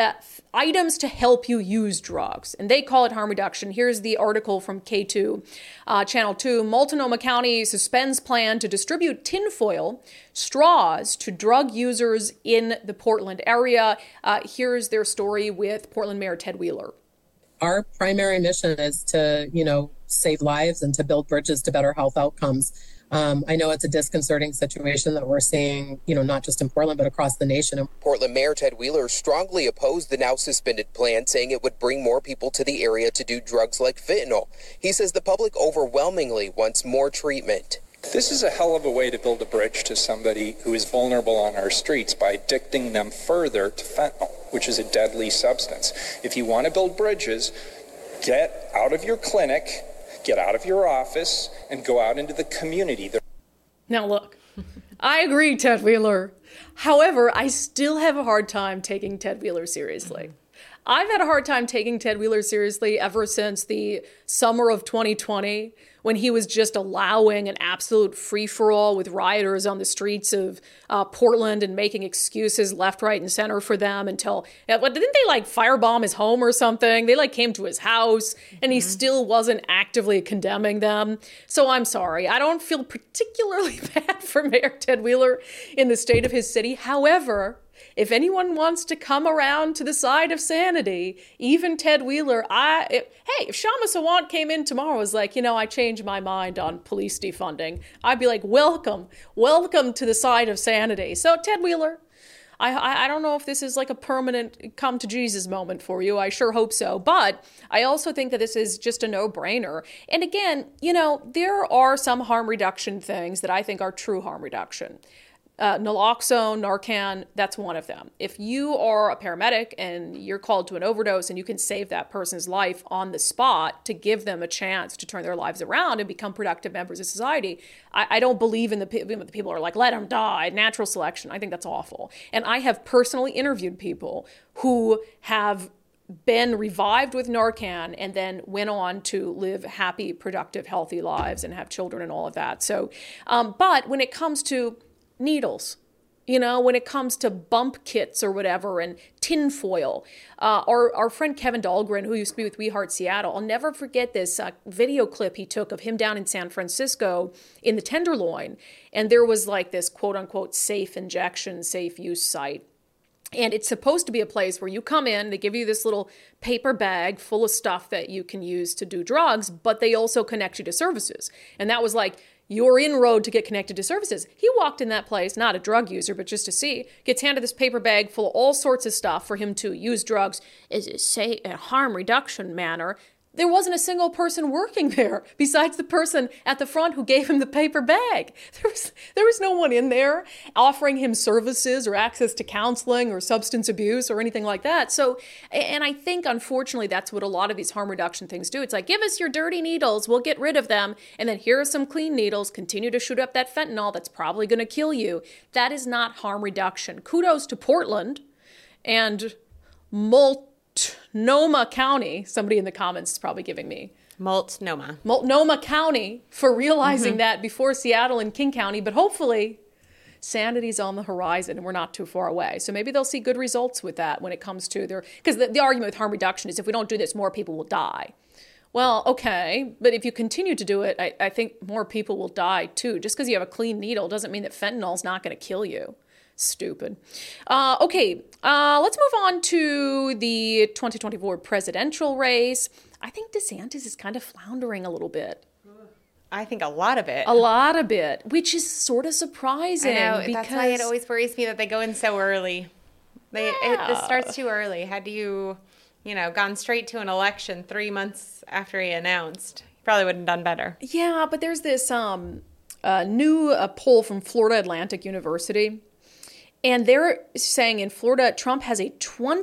items to help you use drugs, and they call it harm reduction. Here's the article from K2, Channel 2. Multnomah County suspends plan to distribute tinfoil straws to drug users in the Portland area. Here's their story with Portland Mayor Ted Wheeler. Our primary mission is to, save lives and to build bridges to better health outcomes. I know it's a disconcerting situation that we're seeing, not just in Portland, but across the nation. Portland Mayor Ted Wheeler strongly opposed the now suspended plan, saying it would bring more people to the area to do drugs like fentanyl. He says the public overwhelmingly wants more treatment. This is a hell of a way to build a bridge to somebody who is vulnerable on our streets by addicting them further to fentanyl, which is a deadly substance. If you want to build bridges, get out of your clinic, get out of your office, and go out into the community. Now look, I agree, Ted Wheeler. However, I still have a hard time taking Ted Wheeler seriously. I've had a hard time taking Ted Wheeler seriously ever since the summer of 2020, when he was just allowing an absolute free-for-all with rioters on the streets of Portland and making excuses left, right, and center for them until, didn't they firebomb his home or something? They came to his house and he still wasn't actively condemning them. So I'm sorry. I don't feel particularly bad for Mayor Ted Wheeler in the state of his city. However, if anyone wants to come around to the side of sanity, even Ted Wheeler, if Shama Sawant came in tomorrow and was like, I changed my mind on police defunding, I'd be like, welcome to the side of sanity. So Ted Wheeler, I don't know if this is a permanent come to Jesus moment for you. I sure hope so. But I also think that this is just a no-brainer. And again, there are some harm reduction things that I think are true harm reduction. Naloxone, Narcan, that's one of them. If you are a paramedic and you're called to an overdose and you can save that person's life on the spot to give them a chance to turn their lives around and become productive members of society, I don't believe in the people who are like, let them die, natural selection. I think that's awful. And I have personally interviewed people who have been revived with Narcan and then went on to live happy, productive, healthy lives and have children and all of that. So, but when it comes to needles, when it comes to bump kits or whatever and tinfoil. Our friend Kevin Dahlgren, who used to be with We Heart Seattle, I'll never forget this video clip he took of him down in San Francisco in the Tenderloin. And there was this quote unquote safe injection, safe use site. And it's supposed to be a place where you come in, they give you this little paper bag full of stuff that you can use to do drugs, but they also connect you to services. And that was your inroad to get connected to services. He walked in that place, not a drug user, but just to see, gets handed this paper bag full of all sorts of stuff for him to use drugs in a harm reduction manner. There wasn't a single person working there besides the person at the front who gave him the paper bag. There was no one in there offering him services or access to counseling or substance abuse or anything like that. So, and I think, unfortunately, that's what a lot of these harm reduction things do. It's give us your dirty needles, we'll get rid of them, and then here are some clean needles, continue to shoot up that fentanyl that's probably going to kill you. That is not harm reduction. Kudos to Portland and Multnomah County, somebody in the comments is probably giving me Multnomah County for realizing that before Seattle and King County, but hopefully sanity's on the horizon and we're not too far away. So maybe they'll see good results with that when it comes to because the argument with harm reduction is if we don't do this, more people will die. Well, okay, but if you continue to do it, I think more people will die too. Just because you have a clean needle doesn't mean that fentanyl's not going to kill you. Stupid. Okay, let's move on to the 2024 presidential race. I think DeSantis is kind of floundering a little bit. I think a lot of it. A lot of it, which is sort of surprising. I know, because that's why it always worries me that they go in so early. This starts too early. Had you gone straight to an election 3 months after he announced, he probably would have done better. Yeah, but there's this new poll from Florida Atlantic University, and they're saying in Florida, Trump has a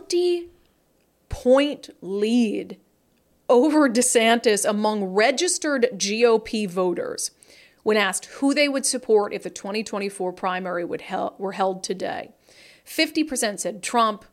20-point lead over DeSantis among registered GOP voters when asked who they would support if the 2024 primary were held today. 50% said Trump,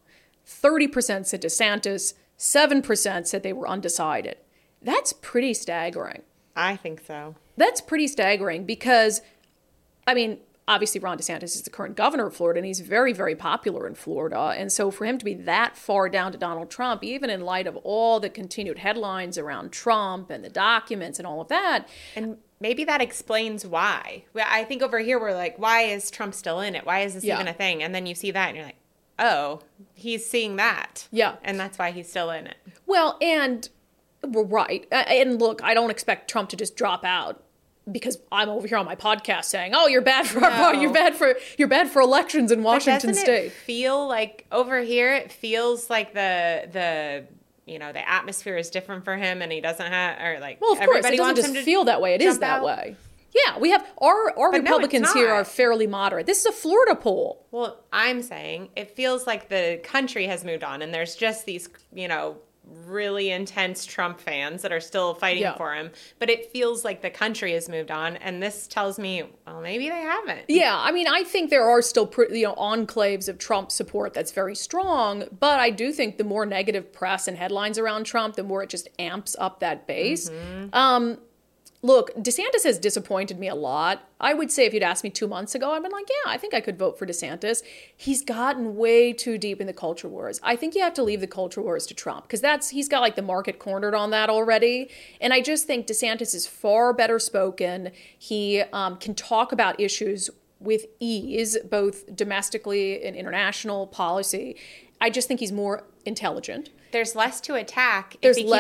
30% said DeSantis, 7% said they were undecided. That's pretty staggering. I think so. That's pretty staggering because, I mean, obviously Ron DeSantis is the current governor of Florida, and he's very, very popular in Florida. And so for him to be that far down to Donald Trump, even in light of all the continued headlines around Trump and the documents and all of that. And maybe that explains why. I think over here we're like, why is Trump still in it? Why is this even a thing? And then you see that and you're like, oh, he's seeing that. Yeah. And that's why he's still in it. Well, and we're right. And look, I don't expect Trump to just drop out because I'm over here on my podcast saying, "Oh, you're bad for you're bad for elections in Washington State." It feel like over here? It feels like the atmosphere is different for him, and he doesn't have Well, of course, it doesn't just feel that way. It is that way. Yeah, we have our Republicans here are fairly moderate. This is a Florida poll. Well, I'm saying it feels like the country has moved on, and there's just these really intense Trump fans that are still fighting for him, but it feels like the country has moved on, and this tells me, well, maybe they haven't. Yeah, I mean, I think there are still enclaves of Trump support that's very strong, but I do think the more negative press and headlines around Trump, the more it just amps up that base. Mm-hmm. Look, DeSantis has disappointed me a lot. I would say if you'd asked me 2 months ago, I'd been like, yeah, I think I could vote for DeSantis. He's gotten way too deep in the culture wars. I think you have to leave the culture wars to Trump because he's got like the market cornered on that already. And I just think DeSantis is far better spoken. He can talk about issues with ease, both domestically and international policy. I just think he's more intelligent. There's less to attack.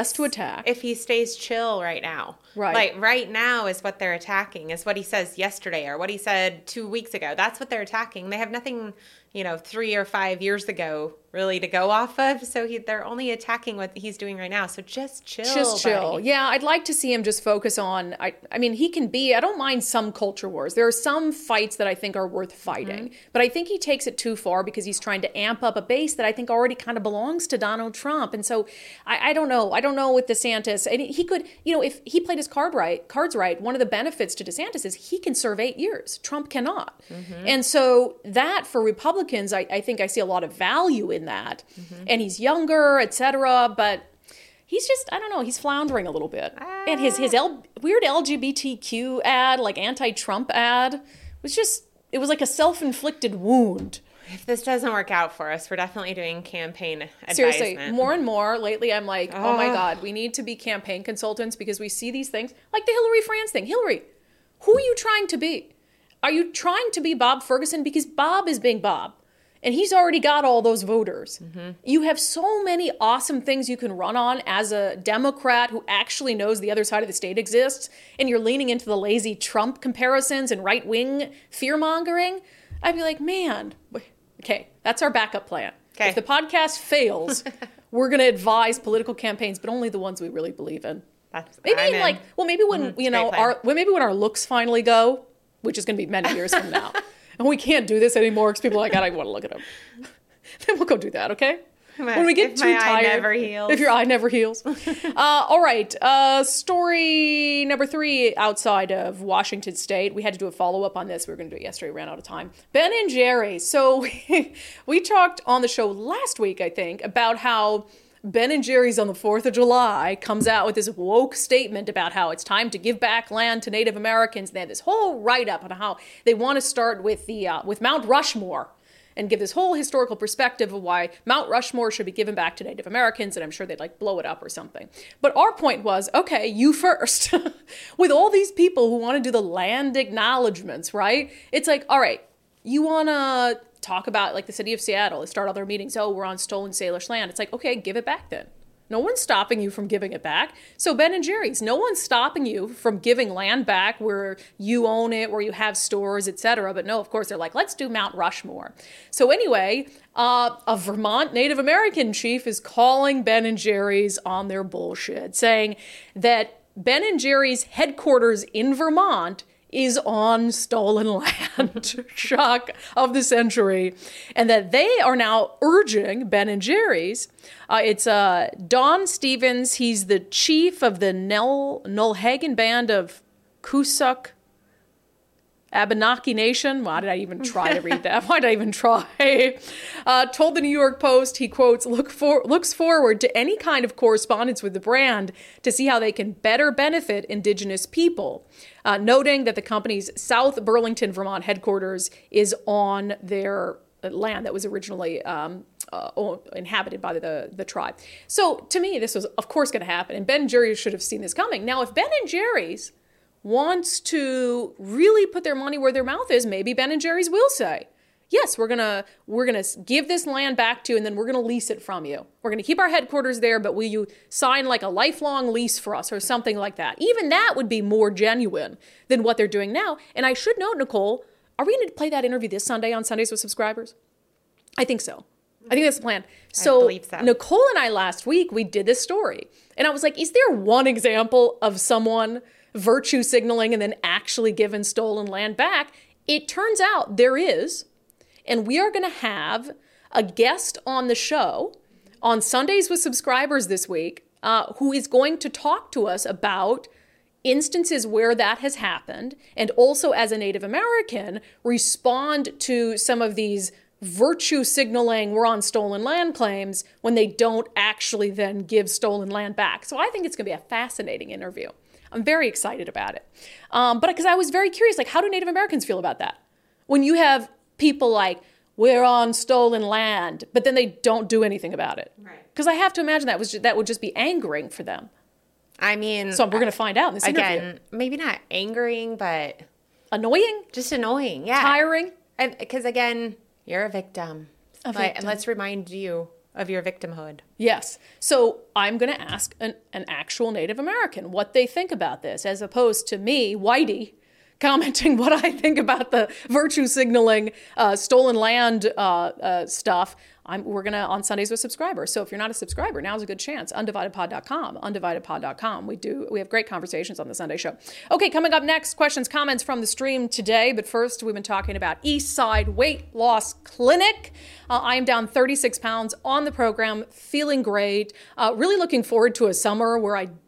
If he stays chill right now. Right. Like right now is what they're attacking, is what he says yesterday or what he said 2 weeks ago. That's what they're attacking. They have nothing, 3 or 5 years ago really to go off of. So they're only attacking what he's doing right now. So just chill. Just chill. Buddy. Yeah, I'd like to see him just focus on, I mean, I don't mind some culture wars. There are some fights that I think are worth fighting. Mm-hmm. But I think he takes it too far because he's trying to amp up a base that I think already kind of belongs to Donald Trump. And so I don't know. I don't know with DeSantis. And he could, if he played his cards right, one of the benefits to DeSantis is he can serve 8 years. Trump cannot. Mm-hmm. And so that for Republicans, I think I see a lot of value in that. Mm-hmm. And he's younger, et cetera, but he's just, I don't know, he's floundering a little bit. And his weird LGBTQ ad, like anti-Trump ad, it was like a self-inflicted wound. If this doesn't work out for us, we're definitely doing campaign advisement. Seriously, more and more lately, I'm like, oh my God, we need to be campaign consultants because we see these things, like the Hillary France thing. Hillary, who are you trying to be? Are you trying to be Bob Ferguson? Because Bob is being Bob. And he's already got all those voters. Mm-hmm. You have so many awesome things you can run on as a Democrat who actually knows the other side of the state exists, and you're leaning into the lazy Trump comparisons and right-wing fear-mongering. I'd be like, man, okay, that's our backup plan. Okay. If the podcast fails, we're going to advise political campaigns, but only the ones we really believe in. Maybe when our looks finally go, which is going to be many years from now. And we can't do this anymore because people are like, I don't want to look at them. Then we'll go do that, okay? When we get too tired. If your eye never heals. All right. Story number 3 outside of Washington State. We had to do a follow-up on this. We were going to do it yesterday. We ran out of time. Ben and Jerry. So we talked on the show last week, I think, about how Ben and Jerry's on the 4th of July comes out with this woke statement about how it's time to give back land to Native Americans. They had this whole write-up on how they want to start with with Mount Rushmore and give this whole historical perspective of why Mount Rushmore should be given back to Native Americans, and I'm sure they'd like blow it up or something. But our point was, okay, you first. With all these people who want to do the land acknowledgements, right? It's like, all right, you want to talk about like the city of Seattle, they start all their meetings, oh, we're on stolen Salish land. It's like, okay, give it back then. No one's stopping you from giving it back. So Ben & Jerry's, no one's stopping you from giving land back where you own it, where you have stores, etc. But no, of course, they're like, let's do Mount Rushmore. So anyway, a Vermont Native American chief is calling Ben & Jerry's on their bullshit, saying that Ben & Jerry's headquarters in Vermont is on stolen land. Shock of the century. And that they are now urging Ben & Jerry's. It's Don Stevens. He's the chief of the Nulhagen Band of Coosac Abenaki Nation. Why did I even try to read that? Why did I even try? Told the New York Post, he quotes, looks forward to any kind of correspondence with the brand to see how they can better benefit Indigenous people. Noting that the company's South Burlington, Vermont headquarters is on their land that was originally inhabited by the tribe. So to me, this was, of course, going to happen. And Ben & Jerry's should have seen this coming. Now, if Ben & Jerry's wants to really put their money where their mouth is, maybe Ben & Jerry's will say, yes, we're gonna give this land back to you, and then we're gonna lease it from you. We're gonna keep our headquarters there, but will you sign like a lifelong lease for us or something like that? Even that would be more genuine than what they're doing now. And I should note, Nicole, are we gonna play that interview this Sunday on Sundays with Subscribers? I think so. I think that's the plan. So, I believe so. Nicole and I last week, we did this story. And I was like, is there one example of someone virtue signaling and then actually giving stolen land back? It turns out there is. And we are going to have a guest on the show on Sundays with Subscribers this week who is going to talk to us about instances where that has happened, and also as a Native American, respond to some of these virtue signaling we're on stolen land claims when they don't actually then give stolen land back. So I think it's going to be a fascinating interview. I'm very excited about it. But because I was very curious, like, how do Native Americans feel about that? When you have people like, we're on stolen land, but then they don't do anything about it. Right. Because I have to imagine that would just be angering for them. I mean, so we're going to find out in this interview. Again, maybe not angering, but annoying. Just annoying, yeah. Tiring. Because again, you're a victim. And let's remind you of your victimhood. Yes. So I'm going to ask an actual Native American what they think about this, as opposed to me, Whitey, commenting what I think about the virtue signaling, stolen land stuff. We're going to, on Sundays with Subscribers. So if you're not a subscriber, now's a good chance. Undividedpod.com, undividedpod.com. We have great conversations on the Sunday show. Okay, coming up next, questions, comments from the stream today. But first, we've been talking about Eastside Weight Loss Clinic. I am down 36 pounds on the program, feeling great. Really looking forward to a summer where I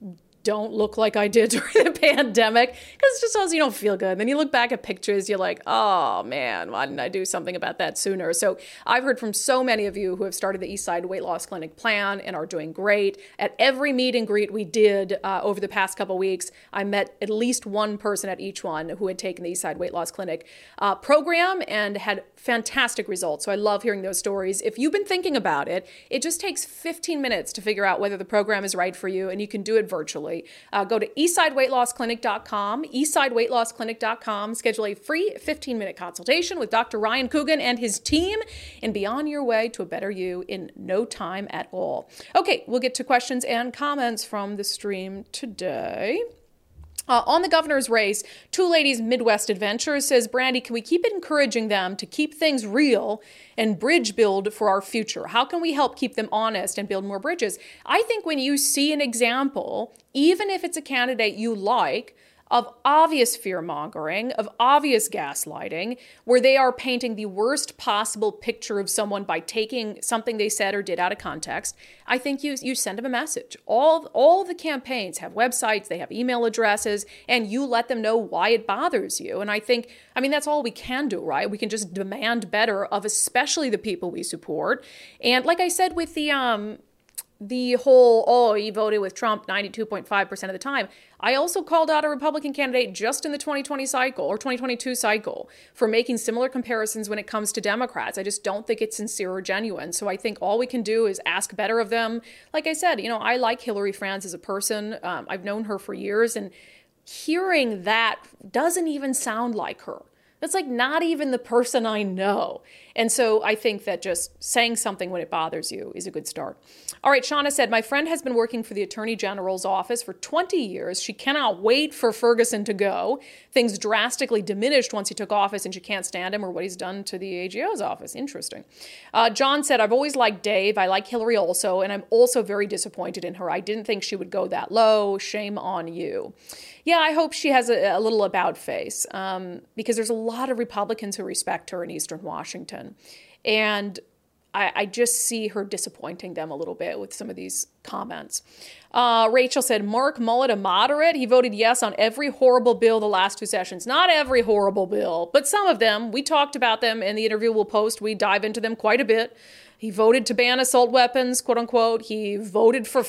don't look like I did during the pandemic, because it just says you don't feel good. And then you look back at pictures, you're like, oh man, why didn't I do something about that sooner? So I've heard from so many of you who have started the Eastside Weight Loss Clinic plan and are doing great. At every meet and greet we did over the past couple weeks, I met at least one person at each one who had taken the Eastside Weight Loss Clinic program and had fantastic results. So I love hearing those stories. If you've been thinking about it, it just takes 15 minutes to figure out whether the program is right for you, and you can do it virtually. Go to eastsideweightlossclinic.com, eastsideweightlossclinic.com, schedule a free 15-minute consultation with Dr. Ryan Coogan and his team, and be on your way to a better you in no time at all. Okay, we'll get to questions and comments from the stream today. On the governor's race, Two Ladies Midwest Adventure says, Brandy, can we keep encouraging them to keep things real and bridge build for our future? How can we help keep them honest and build more bridges? I think when you see an example, even if it's a candidate you like, of obvious fear-mongering, of obvious gaslighting, where they are painting the worst possible picture of someone by taking something they said or did out of context, I think you send them a message. All of the campaigns have websites, they have email addresses, and you let them know why it bothers you. And I mean, that's all we can do, right? We can just demand better of especially the people we support. And like I said with the the whole, oh, he voted with Trump 92.5% of the time. I also called out a Republican candidate just in the 2020 cycle or 2022 cycle for making similar comparisons when it comes to Democrats. I just don't think it's sincere or genuine. So I think all we can do is ask better of them. Like I said, I like Hillary Franz as a person. I've known her for years, and hearing that doesn't even sound like her. That's like not even the person I know. And so I think that just saying something when it bothers you is a good start. All right, Shauna said, my friend has been working for the Attorney General's office for 20 years. She cannot wait for Ferguson to go. Things drastically diminished once he took office, and she can't stand him or what he's done to the AGO's office. Interesting. John said, I've always liked Dave. I like Hillary also, and I'm also very disappointed in her. I didn't think she would go that low. Shame on you. Yeah, I hope she has a little about face, because there's a lot of Republicans who respect her in Eastern Washington. And I just see her disappointing them a little bit with some of these comments. Rachel said, Mark Mullet, a moderate. He voted yes on every horrible bill the last 2 sessions. Not every horrible bill, but some of them. We talked about them in the interview we'll post. We dive into them quite a bit. He voted to ban assault weapons, quote unquote. He voted for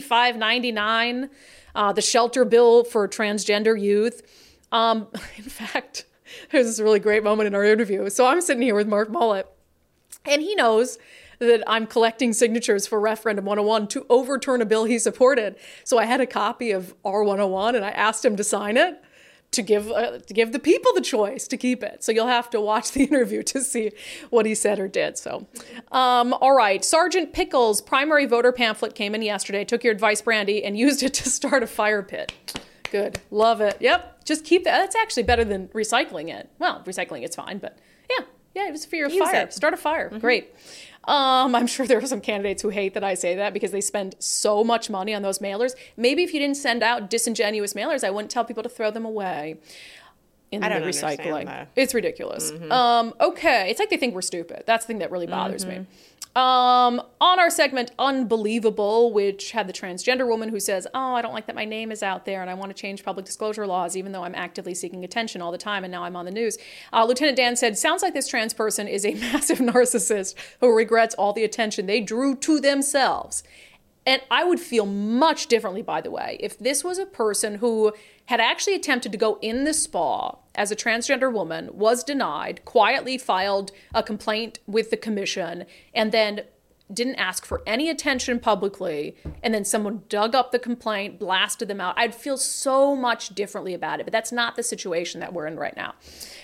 5599. The shelter bill for transgender youth. In fact, there's this really great moment in our interview. So I'm sitting here with Mark Mullet, and he knows that I'm collecting signatures for Referendum 101 to overturn a bill he supported. So I had a copy of R101, and I asked him to sign it to give the people the choice to keep it. So you'll have to watch the interview to see what he said or did. So, all right. Sergeant Pickles' primary voter pamphlet came in yesterday. Took your advice, Brandy, and used it to start a fire pit. Good. Love it. Yep. Just keep that. That's actually better than recycling it. Well, recycling it's fine, but yeah, it was for your fire. Start a fire. Mm-hmm. Great. I'm sure there are some candidates who hate that I say that because they spend so much money on those mailers. Maybe if you didn't send out disingenuous mailers, I wouldn't tell people to throw them away in the recycling. It's ridiculous. Mm-hmm. Okay. It's like they think we're stupid. That's the thing that really bothers me. On our segment, Unbelievable, which had the transgender woman who says, I don't like that my name is out there and I want to change public disclosure laws, even though I'm actively seeking attention all the time and now I'm on the news. Lieutenant Dan said, sounds like this trans person is a massive narcissist who regrets all the attention they drew to themselves. And I would feel much differently, by the way, if this was a person who had actually attempted to go in the spa as a transgender woman, was denied, quietly filed a complaint with the commission, and then didn't ask for any attention publicly, and then someone dug up the complaint, blasted them out. I'd feel so much differently about it, but that's not the situation that we're in right now.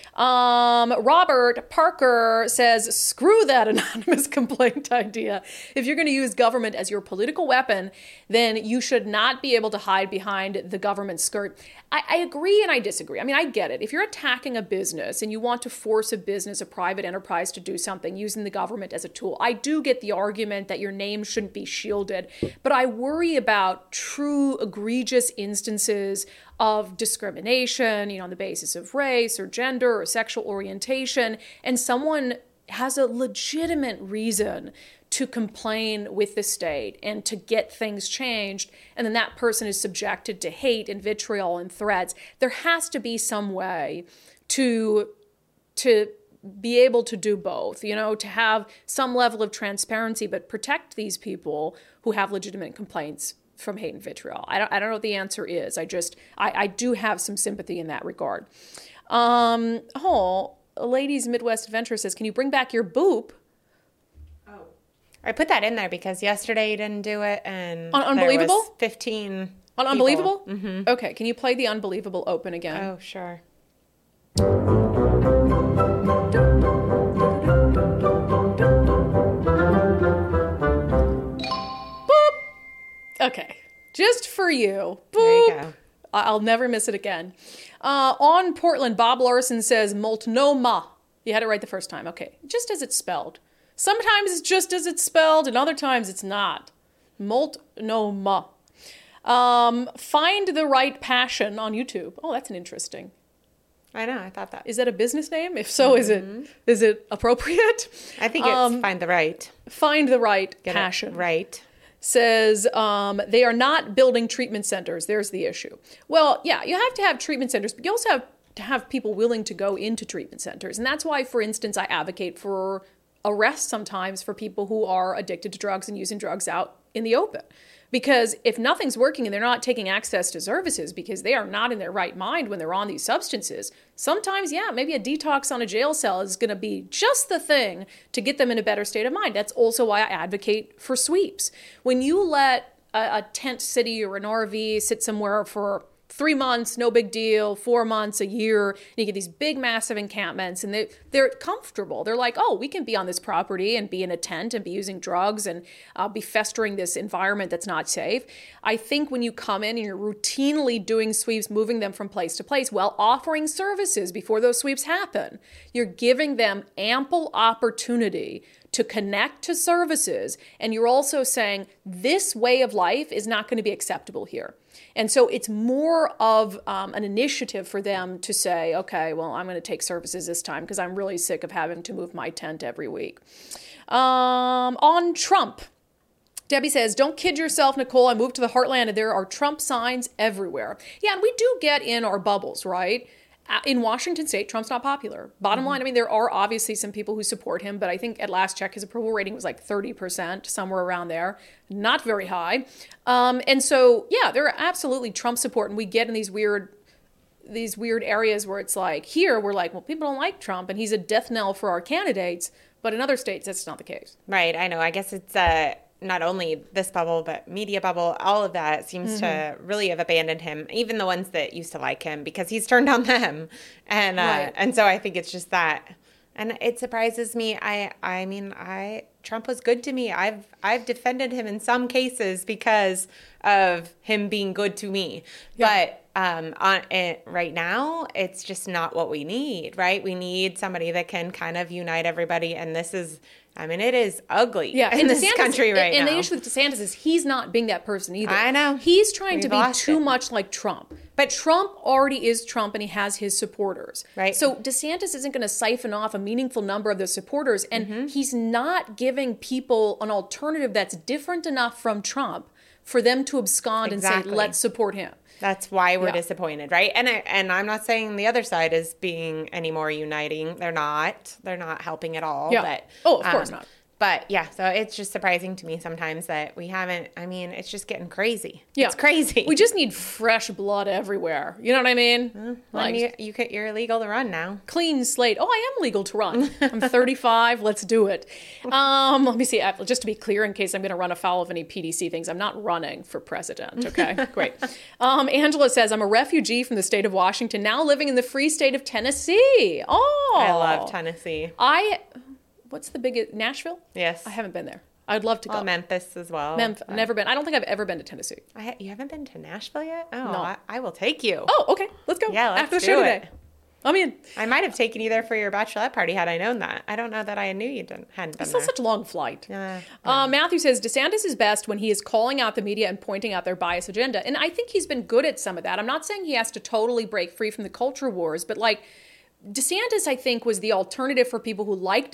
Robert Parker says, screw that anonymous complaint idea. If you're going to use government as your political weapon, then you should not be able to hide behind the government skirt. I agree and I disagree. I mean, I get it. If you're attacking a business and you want to force a business, a private enterprise to do something using the government as a tool, I do get the argument that your name shouldn't be shielded. But I worry about true egregious instances of discrimination, on the basis of race or gender or sexual orientation, and someone has a legitimate reason to complain with the state and to get things changed, and then that person is subjected to hate and vitriol and threats. There has to be some way to be able to do both, to have some level of transparency, but protect these people who have legitimate complaints from hate and vitriol. I don't know what the answer is. I do have some sympathy in that regard. Ladies Midwest Adventure says, can you bring back your boop? Oh, I put that in there because yesterday you didn't do it, and on Unbelievable? There was 15 on Unbelievable? Mm-hmm. Okay, can you play the Unbelievable open again? Oh, sure. Okay, just for you. Boop. There you go. I'll never miss it again. On Portland, Bob Larson says Multnomah. You had it right the first time. Okay, just as it's spelled. Sometimes it's just as it's spelled, and other times it's not. Multnomah. Find the Right Passion on YouTube. Oh, that's an interesting. I know. I thought that. Is that a business name? If so, is it appropriate? I think it's Find the Right. Find the Right Passion. Right. Says they are not building treatment centers. There's the issue. Well, yeah, you have to have treatment centers, but you also have to have people willing to go into treatment centers. And that's why, for instance, I advocate for arrests sometimes for people who are addicted to drugs and using drugs out in the open. Because if nothing's working and they're not taking access to services because they are not in their right mind when they're on these substances, sometimes, maybe a detox on a jail cell is going to be just the thing to get them in a better state of mind. That's also why I advocate for sweeps. When you let a tent city or an RV sit somewhere for 3 months, no big deal, 4 months, a year, and you get these big, massive encampments, and they're comfortable. They're like, oh, we can be on this property and be in a tent and be using drugs and be festering this environment that's not safe. I think when you come in and you're routinely doing sweeps, moving them from place to place, while offering services before those sweeps happen, you're giving them ample opportunity to connect to services, and you're also saying this way of life is not going to be acceptable here. And so it's more of an initiative for them to say, okay, well, I'm going to take services this time because I'm really sick of having to move my tent every week. On Trump, Debbie says, don't kid yourself, Nicole. I moved to the heartland and there are Trump signs everywhere. Yeah, and we do get in our bubbles, right? In Washington state, Trump's not popular. Bottom line, I mean, there are obviously some people who support him, but I think at last check, his approval rating was like 30%, somewhere around there. Not very high. And so, there are absolutely Trump support. And we get in these weird areas where it's like, here, we're like, well, people don't like Trump and he's a death knell for our candidates. But in other states, that's not the case. Right. I know. I guess it's not only this bubble, but media bubble, all of that seems to really have abandoned him, even the ones that used to like him, because he's turned on them. And and so I think it's just that. And it surprises me. I mean, Trump was good to me. I've defended him in some cases because of him being good to me. Yeah. But right now, it's just not what we need, right? We need somebody that can kind of unite everybody. And this is, I mean, it is ugly in this country right now. And the issue with DeSantis is he's not being that person either. I know. He's trying to be too much like Trump. But Trump already is Trump and he has his supporters. Right. So DeSantis isn't going to siphon off a meaningful number of those supporters. And he's not giving people an alternative that's different enough from Trump for them to abscond and say, let's support him. That's why we're disappointed, right? And I'm not saying the other side is being any more uniting. They're not. They're not helping at all. Yeah. But, of course not. But so it's just surprising to me sometimes that we haven't, I mean, it's just getting crazy. Yeah. It's crazy. We just need fresh blood everywhere. You know what I mean? You're illegal to run now. Clean slate. Oh, I am legal to run. I'm 35. Let's do it. Let me see. Just to be clear, in case I'm going to run afoul of any PDC things, I'm not running for president. Okay, great. Angela says, I'm a refugee from the state of Washington, now living in the free state of Tennessee. Oh. I love Tennessee. What's the biggest? Nashville? Yes. I haven't been there. I'd love to go. Memphis as well. Never been. I don't think I've ever been to Tennessee. You haven't been to Nashville yet? Oh, no. I will take you. Oh, okay. Let's go. Yeah, let's after the show today. I'm in. I might have taken you there for your bachelorette party had I known that. I don't know that I knew you hadn't been there. It's still such a long flight. Matthew says, DeSantis is best when he is calling out the media and pointing out their bias agenda. And I think he's been good at some of that. I'm not saying he has to totally break free from the culture wars, but like DeSantis, I think, was the alternative for people who liked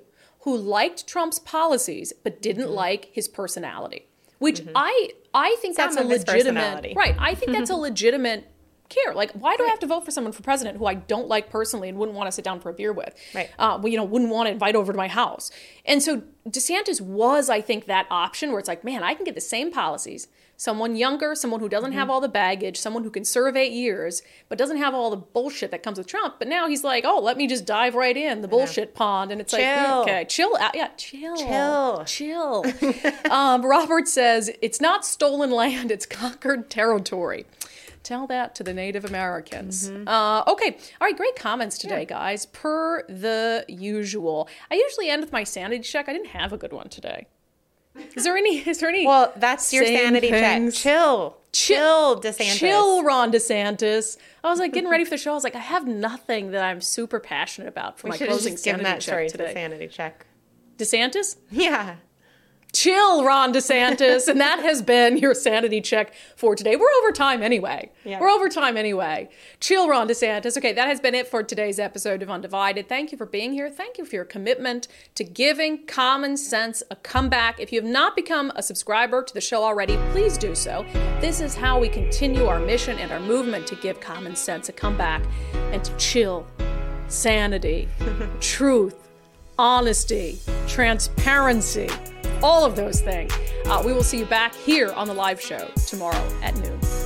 Trump's policies but didn't like his personality, which I think that's a legitimate, right? I think that's a legitimate care. Like, why do I have to vote for someone for president who I don't like personally and wouldn't want to sit down for a beer with? Right. Wouldn't want to invite over to my house. And so DeSantis was, I think, that option where it's like, man, I can get the same policies. Someone younger, someone who doesn't have all the baggage, someone who can serve 8 years, but doesn't have all the bullshit that comes with Trump. But now he's like, oh, let me just dive right in the bullshit pond. And it's like, okay, chill out. Yeah, chill. Robert says, it's not stolen land, it's conquered territory. Tell that to the Native Americans. Okay. All right. Great comments today, guys. Per the usual. I usually end with my sanity check. I didn't have a good one today. Is there any? Well, that's your sanity check. Chill, DeSantis. Chill, Ron DeSantis. I was like getting ready for the show. I was like, I have nothing that I'm super passionate about for my closing sanity check today. Sanity check. DeSantis? Yeah. Chill, Ron DeSantis. And that has been your sanity check for today. We're over time anyway. Chill, Ron DeSantis. Okay, that has been it for today's episode of Undivided. Thank you for being here. Thank you for your commitment to giving common sense a comeback. If you have not become a subscriber to the show already, please do so. This is how we continue our mission and our movement to give common sense a comeback and to chill, sanity, truth, honesty, transparency, all of those things. We will see you back here on the live show tomorrow at noon.